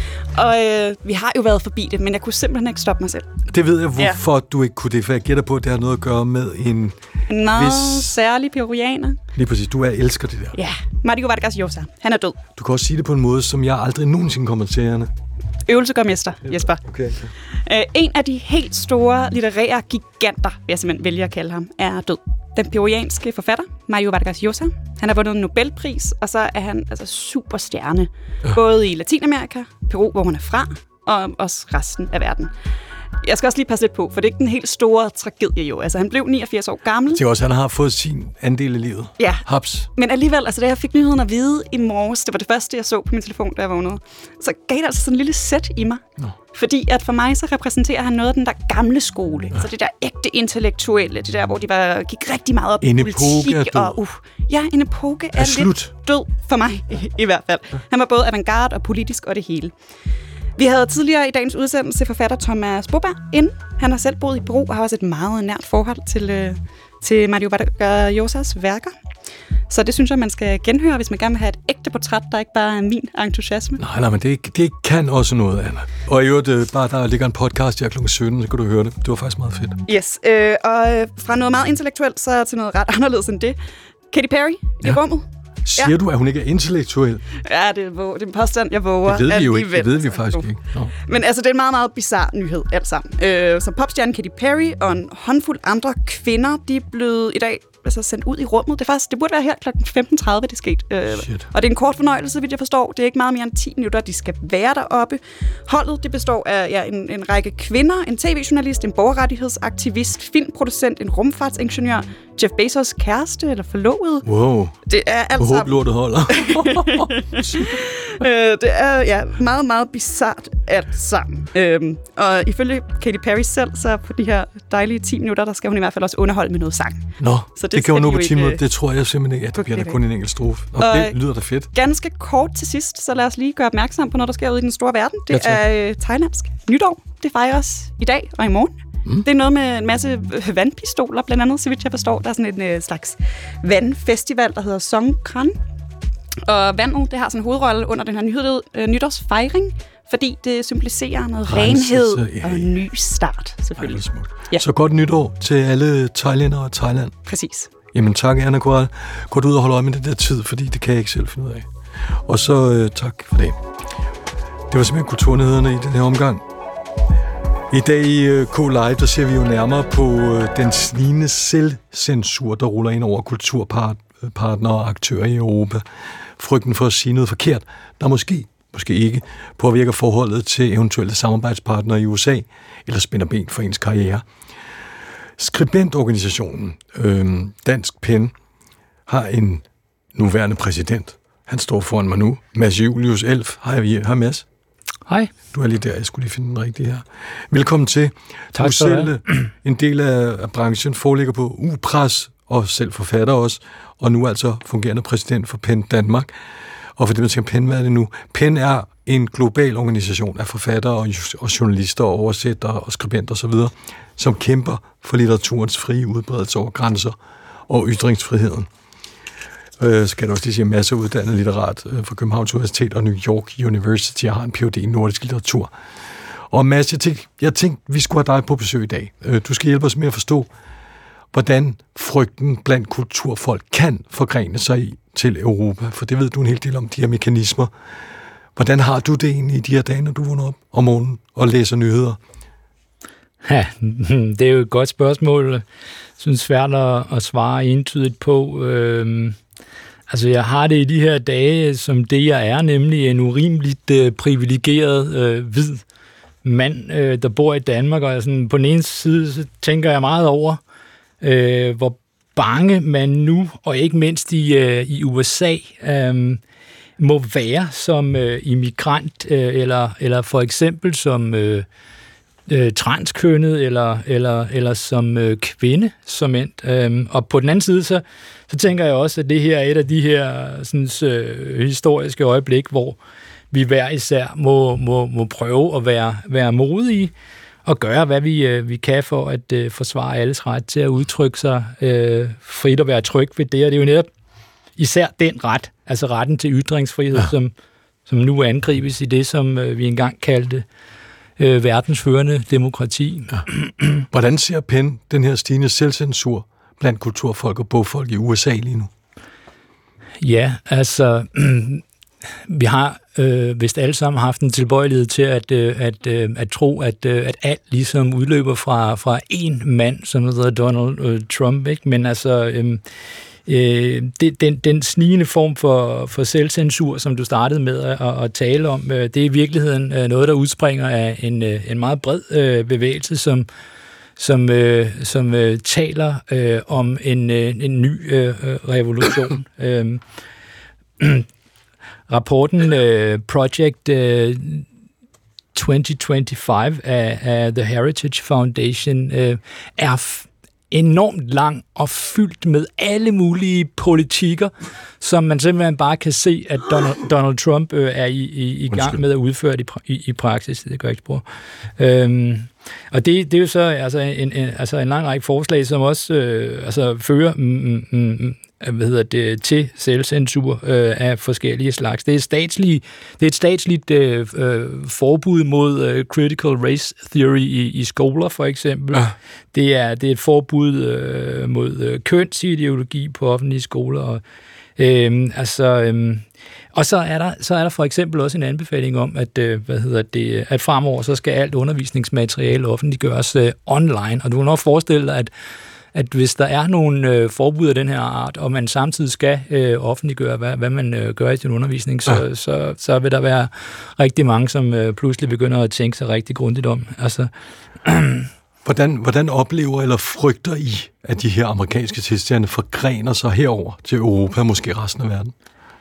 Og øh, vi har jo været forbi det, men jeg kunne simpelthen ikke stoppe mig selv. Det ved jeg, hvorfor ja. du ikke kunne det, for jeg gætter på, at det har noget at gøre med en... Nå, vis... særlig peruvianer. Lige præcis, du er elsker det der. Ja, Mario Vargas Llosa, han er død. Du kan også sige det på en måde, som jeg aldrig nogensinde kommer til, Anna. Øvelse gør mester, Jesper. Okay, okay. Øh, en af de helt store litterære giganter, vil jeg simpelthen vælge at kalde ham, er død. Den peruvianske forfatter, Mario Vargas Llosa. Han har vundet en Nobelpris, og så er han altså superstjerne. Ja. Både i Latinamerika, Peru, hvor han er fra, og også resten af verden. Jeg skal også lige passe lidt på, for det er ikke den helt store tragedie jo. Altså, han blev niogfirs år gammel. Det er også, han har fået sin andel i livet. Ja. Haps. Men alligevel, altså, da jeg fik nyheden at vide i morges, det var det første, jeg så på min telefon, da jeg vågnede, så gav det altså sådan en lille sæt i mig. Nå. Fordi at for mig, så repræsenterer han noget af den der gamle skole. Ja. Altså det der ægte intellektuelle, det der, hvor de var, gik rigtig meget op i politik. En epoke og, uh, Ja, en epoke er, er lidt slut. død for mig, i, i hvert fald. Ja. Han var både avantgarde og politisk og det hele. Vi havde tidligere i dagens udsendelse forfatter Thomas Boberg ind. Han har selv boet i Peru og har også et meget nært forhold til, øh, til Mario Vargas Llosas værker. Så det synes jeg, man skal genhøre, hvis man gerne vil have et ægte portræt, der ikke bare er min entusiasme. Nej, nej, men det, det kan også noget, Anna. Og i øvrigt, bare der ligger en podcast her klokken sytten, så kan du høre det. Det var faktisk meget fedt. Yes, øh, og fra noget meget intellektuelt, så til noget ret anderledes end det. Katy Perry ja. i rummet. Siger ja. du, at hun ikke er intellektuel? Ja, det er, det er en påstand, jeg våger. Det ved vi jo ikke. Det ved vi faktisk ikke. No. Men altså, det er en meget, meget bizarre nyhed, alt sammen. Øh, så popstjernen Katy Perry og en håndfuld andre kvinder, de er blevet i dag altså sendt ud i rummet. Det, er faktisk, det burde være her klokken femten tredive, det skete. Øh, og det er en kort fornøjelse, vidt jeg forstår. Det er ikke meget mere end ti minutter, de skal være deroppe. Holdet det består af ja, en, en række kvinder, en tv-journalist, en borgerrettighedsaktivist, filmproducent, en rumfartsingeniør, Jeff Bezos' kæreste eller forlovede. Wow. Det er alt sammen... Håb lortet holder. øh, det er ja, meget, meget bizart alt sammen. Øhm, og ifølge Katy Perry selv, så på de her dejlige ti minutter, der skal hun i hvert fald også underholde med noget sang. Nå, så det, det kan hun nu på ti minutter. ikke, Det tror jeg simpelthen ikke, at det bliver der kun en enkelt strofe. Og, og det lyder da fedt. Ganske kort til sidst, så lad os lige gøre opmærksom på noget, der sker ude i den store verden. Det er øh, thailandsk nytår. Det fejres i dag og i morgen. Mm. Det er noget med en masse vandpistoler, blandt andet, så vidt jeg forstår. Der er sådan en øh, slags vandfestival, der hedder Songkran. Og vandet, det har sådan en hovedrolle under den her nyhed, øh, nytårsfejring, fordi det symboliserer noget renhed ja, ja. og en ny start, selvfølgelig. Ej, ja. Så godt nytår til alle thailændere og Thailand. Præcis. Jamen tak, Anna Koral. Gå ud og hold øje med den der tid, fordi det kan jeg ikke selv finde ud af. Og så øh, tak for det. Det var simpelthen kulturnyhederne i den her omgang. I dag i K-Live, der ser vi jo nærmere på den snigende selvcensur, der ruller ind over kulturpartnere og aktører i Europa. Frygten for at sige noget forkert, der måske, måske ikke, påvirker forholdet til eventuelle samarbejdspartnere i U S A, eller spænder ben for ens karriere. Skribentorganisationen, øh, Dansk Pen, har en nuværende præsident. Han står foran mig nu, Mads Julius Elf. Hej, hej Mads. Hej. Du er lige der, jeg skulle lige finde den rigtige her. Velkommen til. Tak du selv, en del af, af branchen, foreligger på U-pres, og selv forfatter også, og nu altså fungerende præsident for PEN Danmark. Og for det, man skal PEN, hvad er det nu? PEN er en global organisation af forfattere og, og journalister og oversættere og skribenter osv., som kæmper for litteraturens frie udbredelse over grænser og ytringsfriheden. Øh, skal du også lige sige, masser af uddannet litterat øh, fra Københavns Universitet og New York University. Jeg har en P H D i nordisk litteratur. Og Mads, jeg tænkte, jeg tænkte, vi skulle have dig på besøg i dag. Øh, du skal hjælpe os med at forstå, hvordan frygten blandt kulturfolk kan forgrene sig i til Europa. For det ved du en hel del om, de her mekanismer. Hvordan har du det egentlig i de her dage, når du vågner op om morgenen og læser nyheder? Ja, det er jo et godt spørgsmål. Jeg synes, svært at, at svare entydigt på. Øhm, altså, jeg har det i de her dage, som det jeg er, nemlig en urimeligt øh, privilegeret øh, hvid mand, øh, der bor i Danmark. Og sådan, på den ene side, så tænker jeg meget over, øh, hvor bange man nu, og ikke mindst i, øh, i U S A, øh, må være som øh, immigrant, øh, eller, eller for eksempel som øh, øh, transkønnet, eller, eller, eller som øh, kvinde, som endt. Øh, og på den anden side, så, så tænker jeg også, at det her er et af de her sådan, øh, historiske øjeblik, hvor vi hver især må, må, må prøve at være, være modige, og gøre, hvad vi, øh, vi kan for at øh, forsvare alles ret til at udtrykke sig øh, frit og være tryg ved det. Og det er jo netop især den ret, altså retten til ytringsfrihed, ja. som, som nu angribes i det, som øh, vi engang kaldte øh, verdens førende demokrati. Ja. Hvordan ser PEN den her stigende selvcensur blandt kulturfolk og bogfolk i U S A lige nu? Ja, altså... Vi har øh, vist alle sammen haft en tilbøjelighed til at, øh, at, øh, at tro, at, øh, at alt ligesom udløber fra, fra én mand, som hedder Donald øh, Trump, ikke? Men altså, øh, øh, det, den, den snigende form for, for selvcensur, som du startede med at, at tale om, øh, det er i virkeligheden øh, noget, der udspringer af en, øh, en meget bred øh, bevægelse, som som, øh, som øh, taler øh, om en, øh, en ny øh, revolution. øh, Rapporten uh, Project uh, tyve femogtyve af, af The Heritage Foundation uh, er f- enormt lang og fyldt med alle mulige politikker, som man simpelthen bare kan se, at Donald, Donald Trump uh, er i, i, i gang med at udføre det i, pra- i, i praksis. Det gør jeg ikke spor. Um, og det, det er jo så altså en, en, altså en lang række forslag, som også øh, altså fører mm, mm, hvad hedder det, til selvcensur øh, af forskellige slags. Det er, statslige, det er et statsligt øh, øh, forbud mod øh, critical race theory i, i skoler, for eksempel. Ja. Det, er, det er et forbud øh, mod øh, kønsideologi på offentlige skoler. Og, øh, altså... Øh, Og så er der så er der for eksempel også en anbefaling om, at øh, hvad hedder det, at fremover så skal alt undervisningsmateriale offentliggøres øh, online. Og du kan nok forestille dig, at at hvis der er nogle øh, forbud af den her art, og man samtidig skal øh, offentliggøre, hvad, hvad man øh, gør i sin undervisning, så, ja. så, så vil der være rigtig mange, som øh, pludselig begynder at tænke sig rigtig grundigt om. Altså, hvordan, hvordan oplever eller frygter I, at de her amerikanske tilstande forgrener sig herover til Europa, måske resten af verden?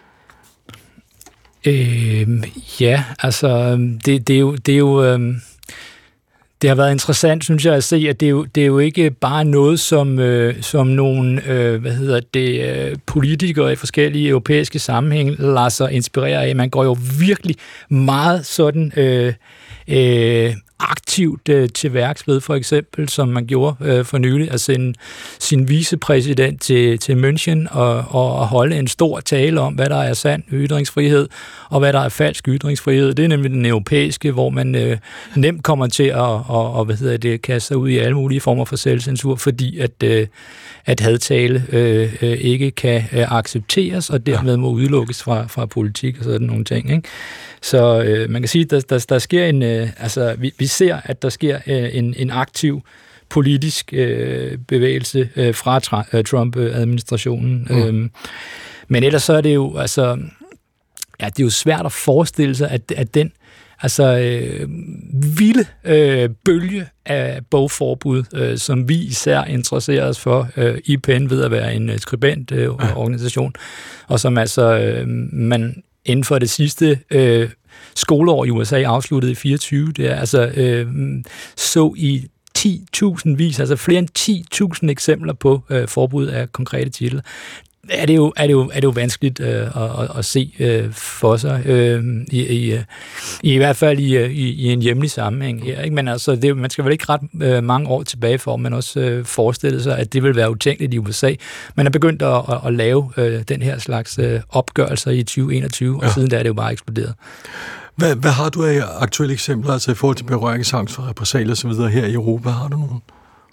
Øh, ja, altså, det, det er jo... Det er jo øh, Det har været interessant, synes jeg, at se, at det er jo, det er jo ikke bare noget, som, øh, som nogle øh, hvad hedder det, øh, politikere i forskellige europæiske sammenhæng lader sig inspirere af. Man går jo virkelig meget sådan øh, øh, aktivt øh, til værks ved, for eksempel, som man gjorde øh, for nylig, at sende sin vicepræsident til, til München og, og, og holde en stor tale om, hvad der er sand ytringsfrihed, og hvad der er falsk ytringsfrihed. Det er nemlig den europæiske, hvor man øh, nemt kommer til at og, og, hvad hedder det, kaste sig ud i alle mulige former for selvcensur, fordi at, øh, at hadtale øh, øh, ikke kan øh, accepteres, og dermed må udelukkes fra, fra politik og sådan nogle ting, ikke? Så øh, man kan sige, at der, der, der sker en, øh, altså vi, vi ser, at der sker øh, en, en aktiv politisk øh, bevægelse øh, fra tra- Trump-administrationen. Mm. Øhm, men ellers så er det jo, altså, ja, det er jo svært at forestille sig, at, at den altså øh, vilde øh, bølge af bogforbud, øh, som vi især interesserer os for øh, i P E N ved at være en skribentorganisation, øh, og som altså øh, man inden for det sidste øh, skoleår i U S A afsluttede i fireogtyve, det er altså øh, så i ti tusind vis, altså flere end ti tusind eksempler på øh, forbud af konkrete titler. Er det jo, er det jo, er det jo vanskeligt øh, at, at, at se øh, for sig, øh, i, i, i, i hvert fald i, i, i en hjemlig sammenhæng her, ikke? Men altså, det, man skal vel ikke ret øh, mange år tilbage for, man også øh, forestille sig, at det vil være utænkeligt i U S A. Man er begyndt at, at, at lave øh, den her slags øh, opgørelser i tyve enogtyve, ja. Og siden der er det jo bare eksploderet. Hvad, hvad har du af aktuelle eksempler, altså i forhold til berøringsangst for repressalier og så videre her i Europa? Har du nogen?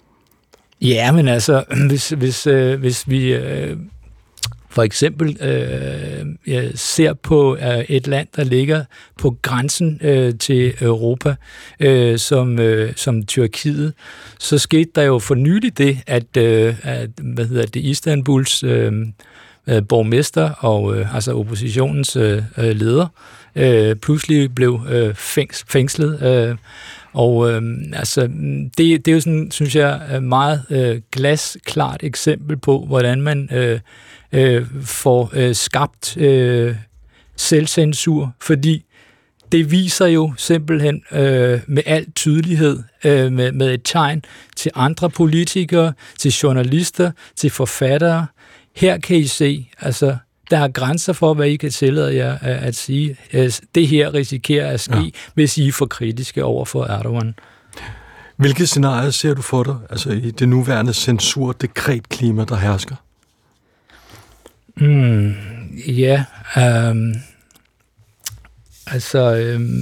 Ja, men altså, hvis, hvis, øh, hvis vi... Øh, For eksempel øh, jeg ser på øh, et land, der ligger på grænsen øh, til Europa, øh, som, øh, som Tyrkiet, så skete der jo for nylig det, at, øh, at hvad hedder det, Istanbuls øh, borgmester og øh, altså oppositionens øh, leder øh, pludselig blev øh, fængs, fængslet. Øh, Og øh, altså, det, det er jo sådan, synes jeg, meget øh, glasklart eksempel på, hvordan man øh, øh, får øh, skabt øh, selvcensur, fordi det viser jo simpelthen øh, med al tydelighed, øh, med, med et tegn til andre politikere, til journalister, til forfattere. Her kan I se, altså, der er grænser for, hvad I kan tillade jer at sige. Det her risikerer at ske, ja. Hvis I er for kritiske over for Erdogan. Hvilke scenarier ser du for dig, altså i det nuværende censur-dekretklima, der hersker? Mm, ja, um, altså... Um,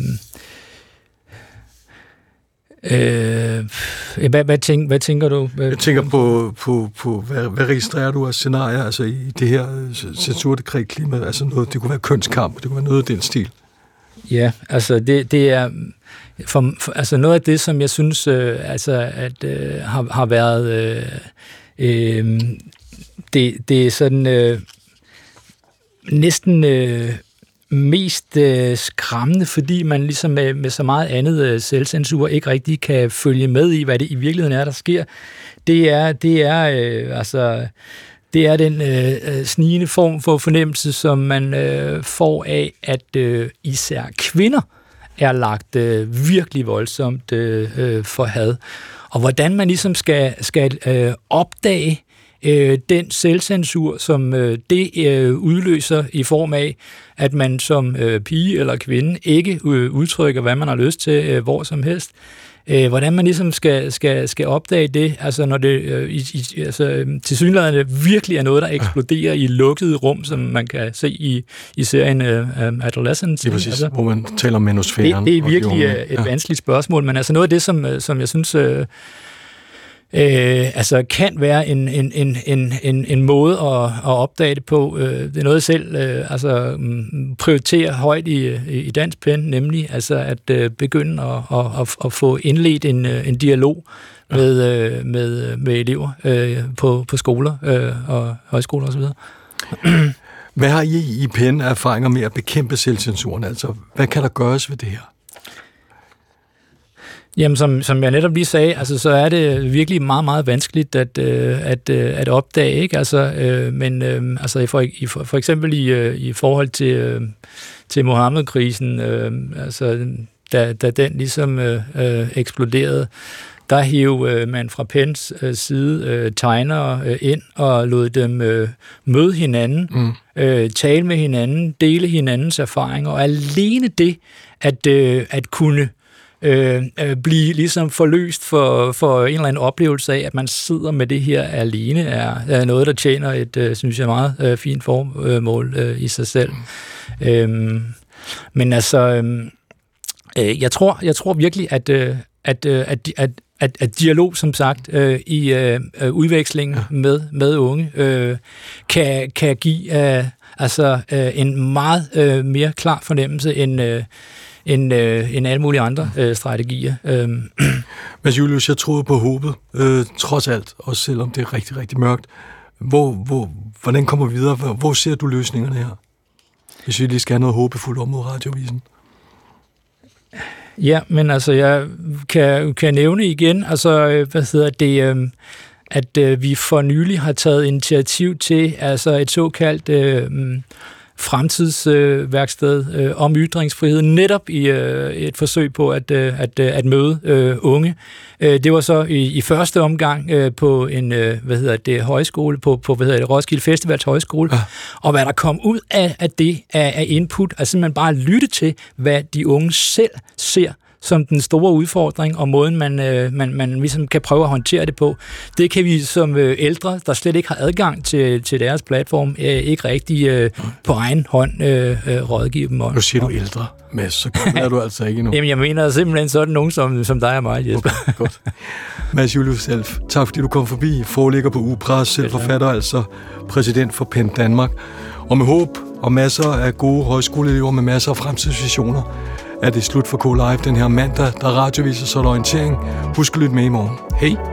Øh, hvad, hvad, tænk, hvad tænker du? Jeg tænker på, på, på hvad, hvad registrerer du af scenarier altså i det her censurdekretklima? Altså noget, det kunne være kønskamp, det kunne være noget af den stil. Ja, altså det, det er for, for, altså noget af det, som jeg synes øh, altså at øh, har, har været øh, øh, det, det er sådan øh, næsten øh, mest øh, skræmmende, fordi man ligesom med, med så meget andet øh, selvcensur ikke rigtig kan følge med i, hvad det i virkeligheden er, der sker. Det er, det er øh, altså det er den øh, snigende form for fornemmelse, som man øh, får af, at øh, især kvinder er lagt øh, virkelig voldsomt øh, for had. Og hvordan man ligesom skal, skal øh, opdage øh, den selvcensur, som øh, det øh, udløser i form af, at man som øh, pige eller kvinde ikke øh, udtrykker, hvad man har lyst til, øh, hvor som helst. Øh, hvordan man ligesom skal, skal, skal opdage det, altså når det øh, i, i, altså, tilsyneladende virkelig er noget, der eksploderer i lukkede rum, som man kan se i, i serien øh, Adolescence. Det er præcis, altså, hvor man taler om menosfæren. Det, det er virkelig et ja. vanskeligt spørgsmål, men altså noget af det, som, som jeg synes... Øh, Øh, altså kan være en, en, en, en, en, en måde at, at opdage det på. Øh, det er noget jeg selv øh, altså, prioriterer højt i, i Dansk Pen, nemlig altså at øh, begynde at, at, at få indledt en, en dialog med, øh, med, med elever øh, på, på skoler øh, og højskoler osv. Hvad har I i P E N erfaringer med at bekæmpe selvcensuren? Altså, hvad kan der gøres ved det her? Jamen, som, som jeg netop lige sagde, altså, så er det virkelig meget, meget vanskeligt at, øh, at, øh, at opdage, ikke? Altså, øh, men øh, altså, for, i, for, for eksempel i, øh, i forhold til, øh, til Mohammed-krisen, øh, altså, da, da den ligesom øh, øh, eksploderede, der hæv øh, man fra P E N's øh, side øh, tegnere øh, ind og lod dem øh, møde hinanden, mm. øh, tale med hinanden, dele hinandens erfaringer, og alene det at, øh, at kunne øh, øh, blive ligesom forløst for, for en eller anden oplevelse af, at man sidder med det her alene, er, er noget, der tjener et, øh, synes jeg, meget øh, fint formål øh, i sig selv. Mm. Øhm, men altså, øh, jeg, tror, jeg tror virkelig, at, øh, at, øh, at, at At, at dialog, som sagt, øh, i øh, udvekslingen ja. med, med unge, øh, kan, kan give øh, altså, øh, en meget øh, mere klar fornemmelse end, øh, end, øh, end alle mulige andre øh, strategier. Øh. Men Julius, jeg troede på håbet, øh, trods alt, også selvom det er rigtig, rigtig mørkt. Hvor, hvor, hvordan kommer vi videre? Hvor, hvor ser du løsningerne her? Hvis vi lige skal have noget håbefuldt om mod Radiovisen. Ja, men altså, jeg kan, kan nævne igen, altså, hvad hedder det, øh, at øh, vi for nylig har taget initiativ til altså et såkaldt øh, fremtidsværksted øh, øh, om ytringsfrihed, netop i øh, et forsøg på at, øh, at, øh, at møde øh, unge. Øh, det var så i, i første omgang øh, på en, øh, hvad hedder det, højskole, på, på hvad hedder det, Roskilde Festivals højskole, ja. Og hvad der kom ud af, af det, af, af input, altså simpelthen bare lytte til, hvad de unge selv ser som den store udfordring, og måden, man, øh, man, man ligesom kan prøve at håndtere det på. Det kan vi som øh, ældre, der slet ikke har adgang til, til deres platform, øh, ikke rigtig øh, på egen hånd øh, øh, rådgive dem om. Nu siger du ældre, Mads, så er du altså ikke endnu. Jamen, jeg mener simpelthen sådan nogen som, som dig og mig, Jesper. Okay, godt. Mads Julius Self, tak fordi du kom forbi. Forlægger på Ugepres, selv forfatter, altså præsident for P E N Danmark. Og med håb og masser af gode højskoleelever med masser af fremtidsvisioner, er det slut for K Live den her mandag, der radioviser så orientering. Husk at lytte med i morgen. Hej!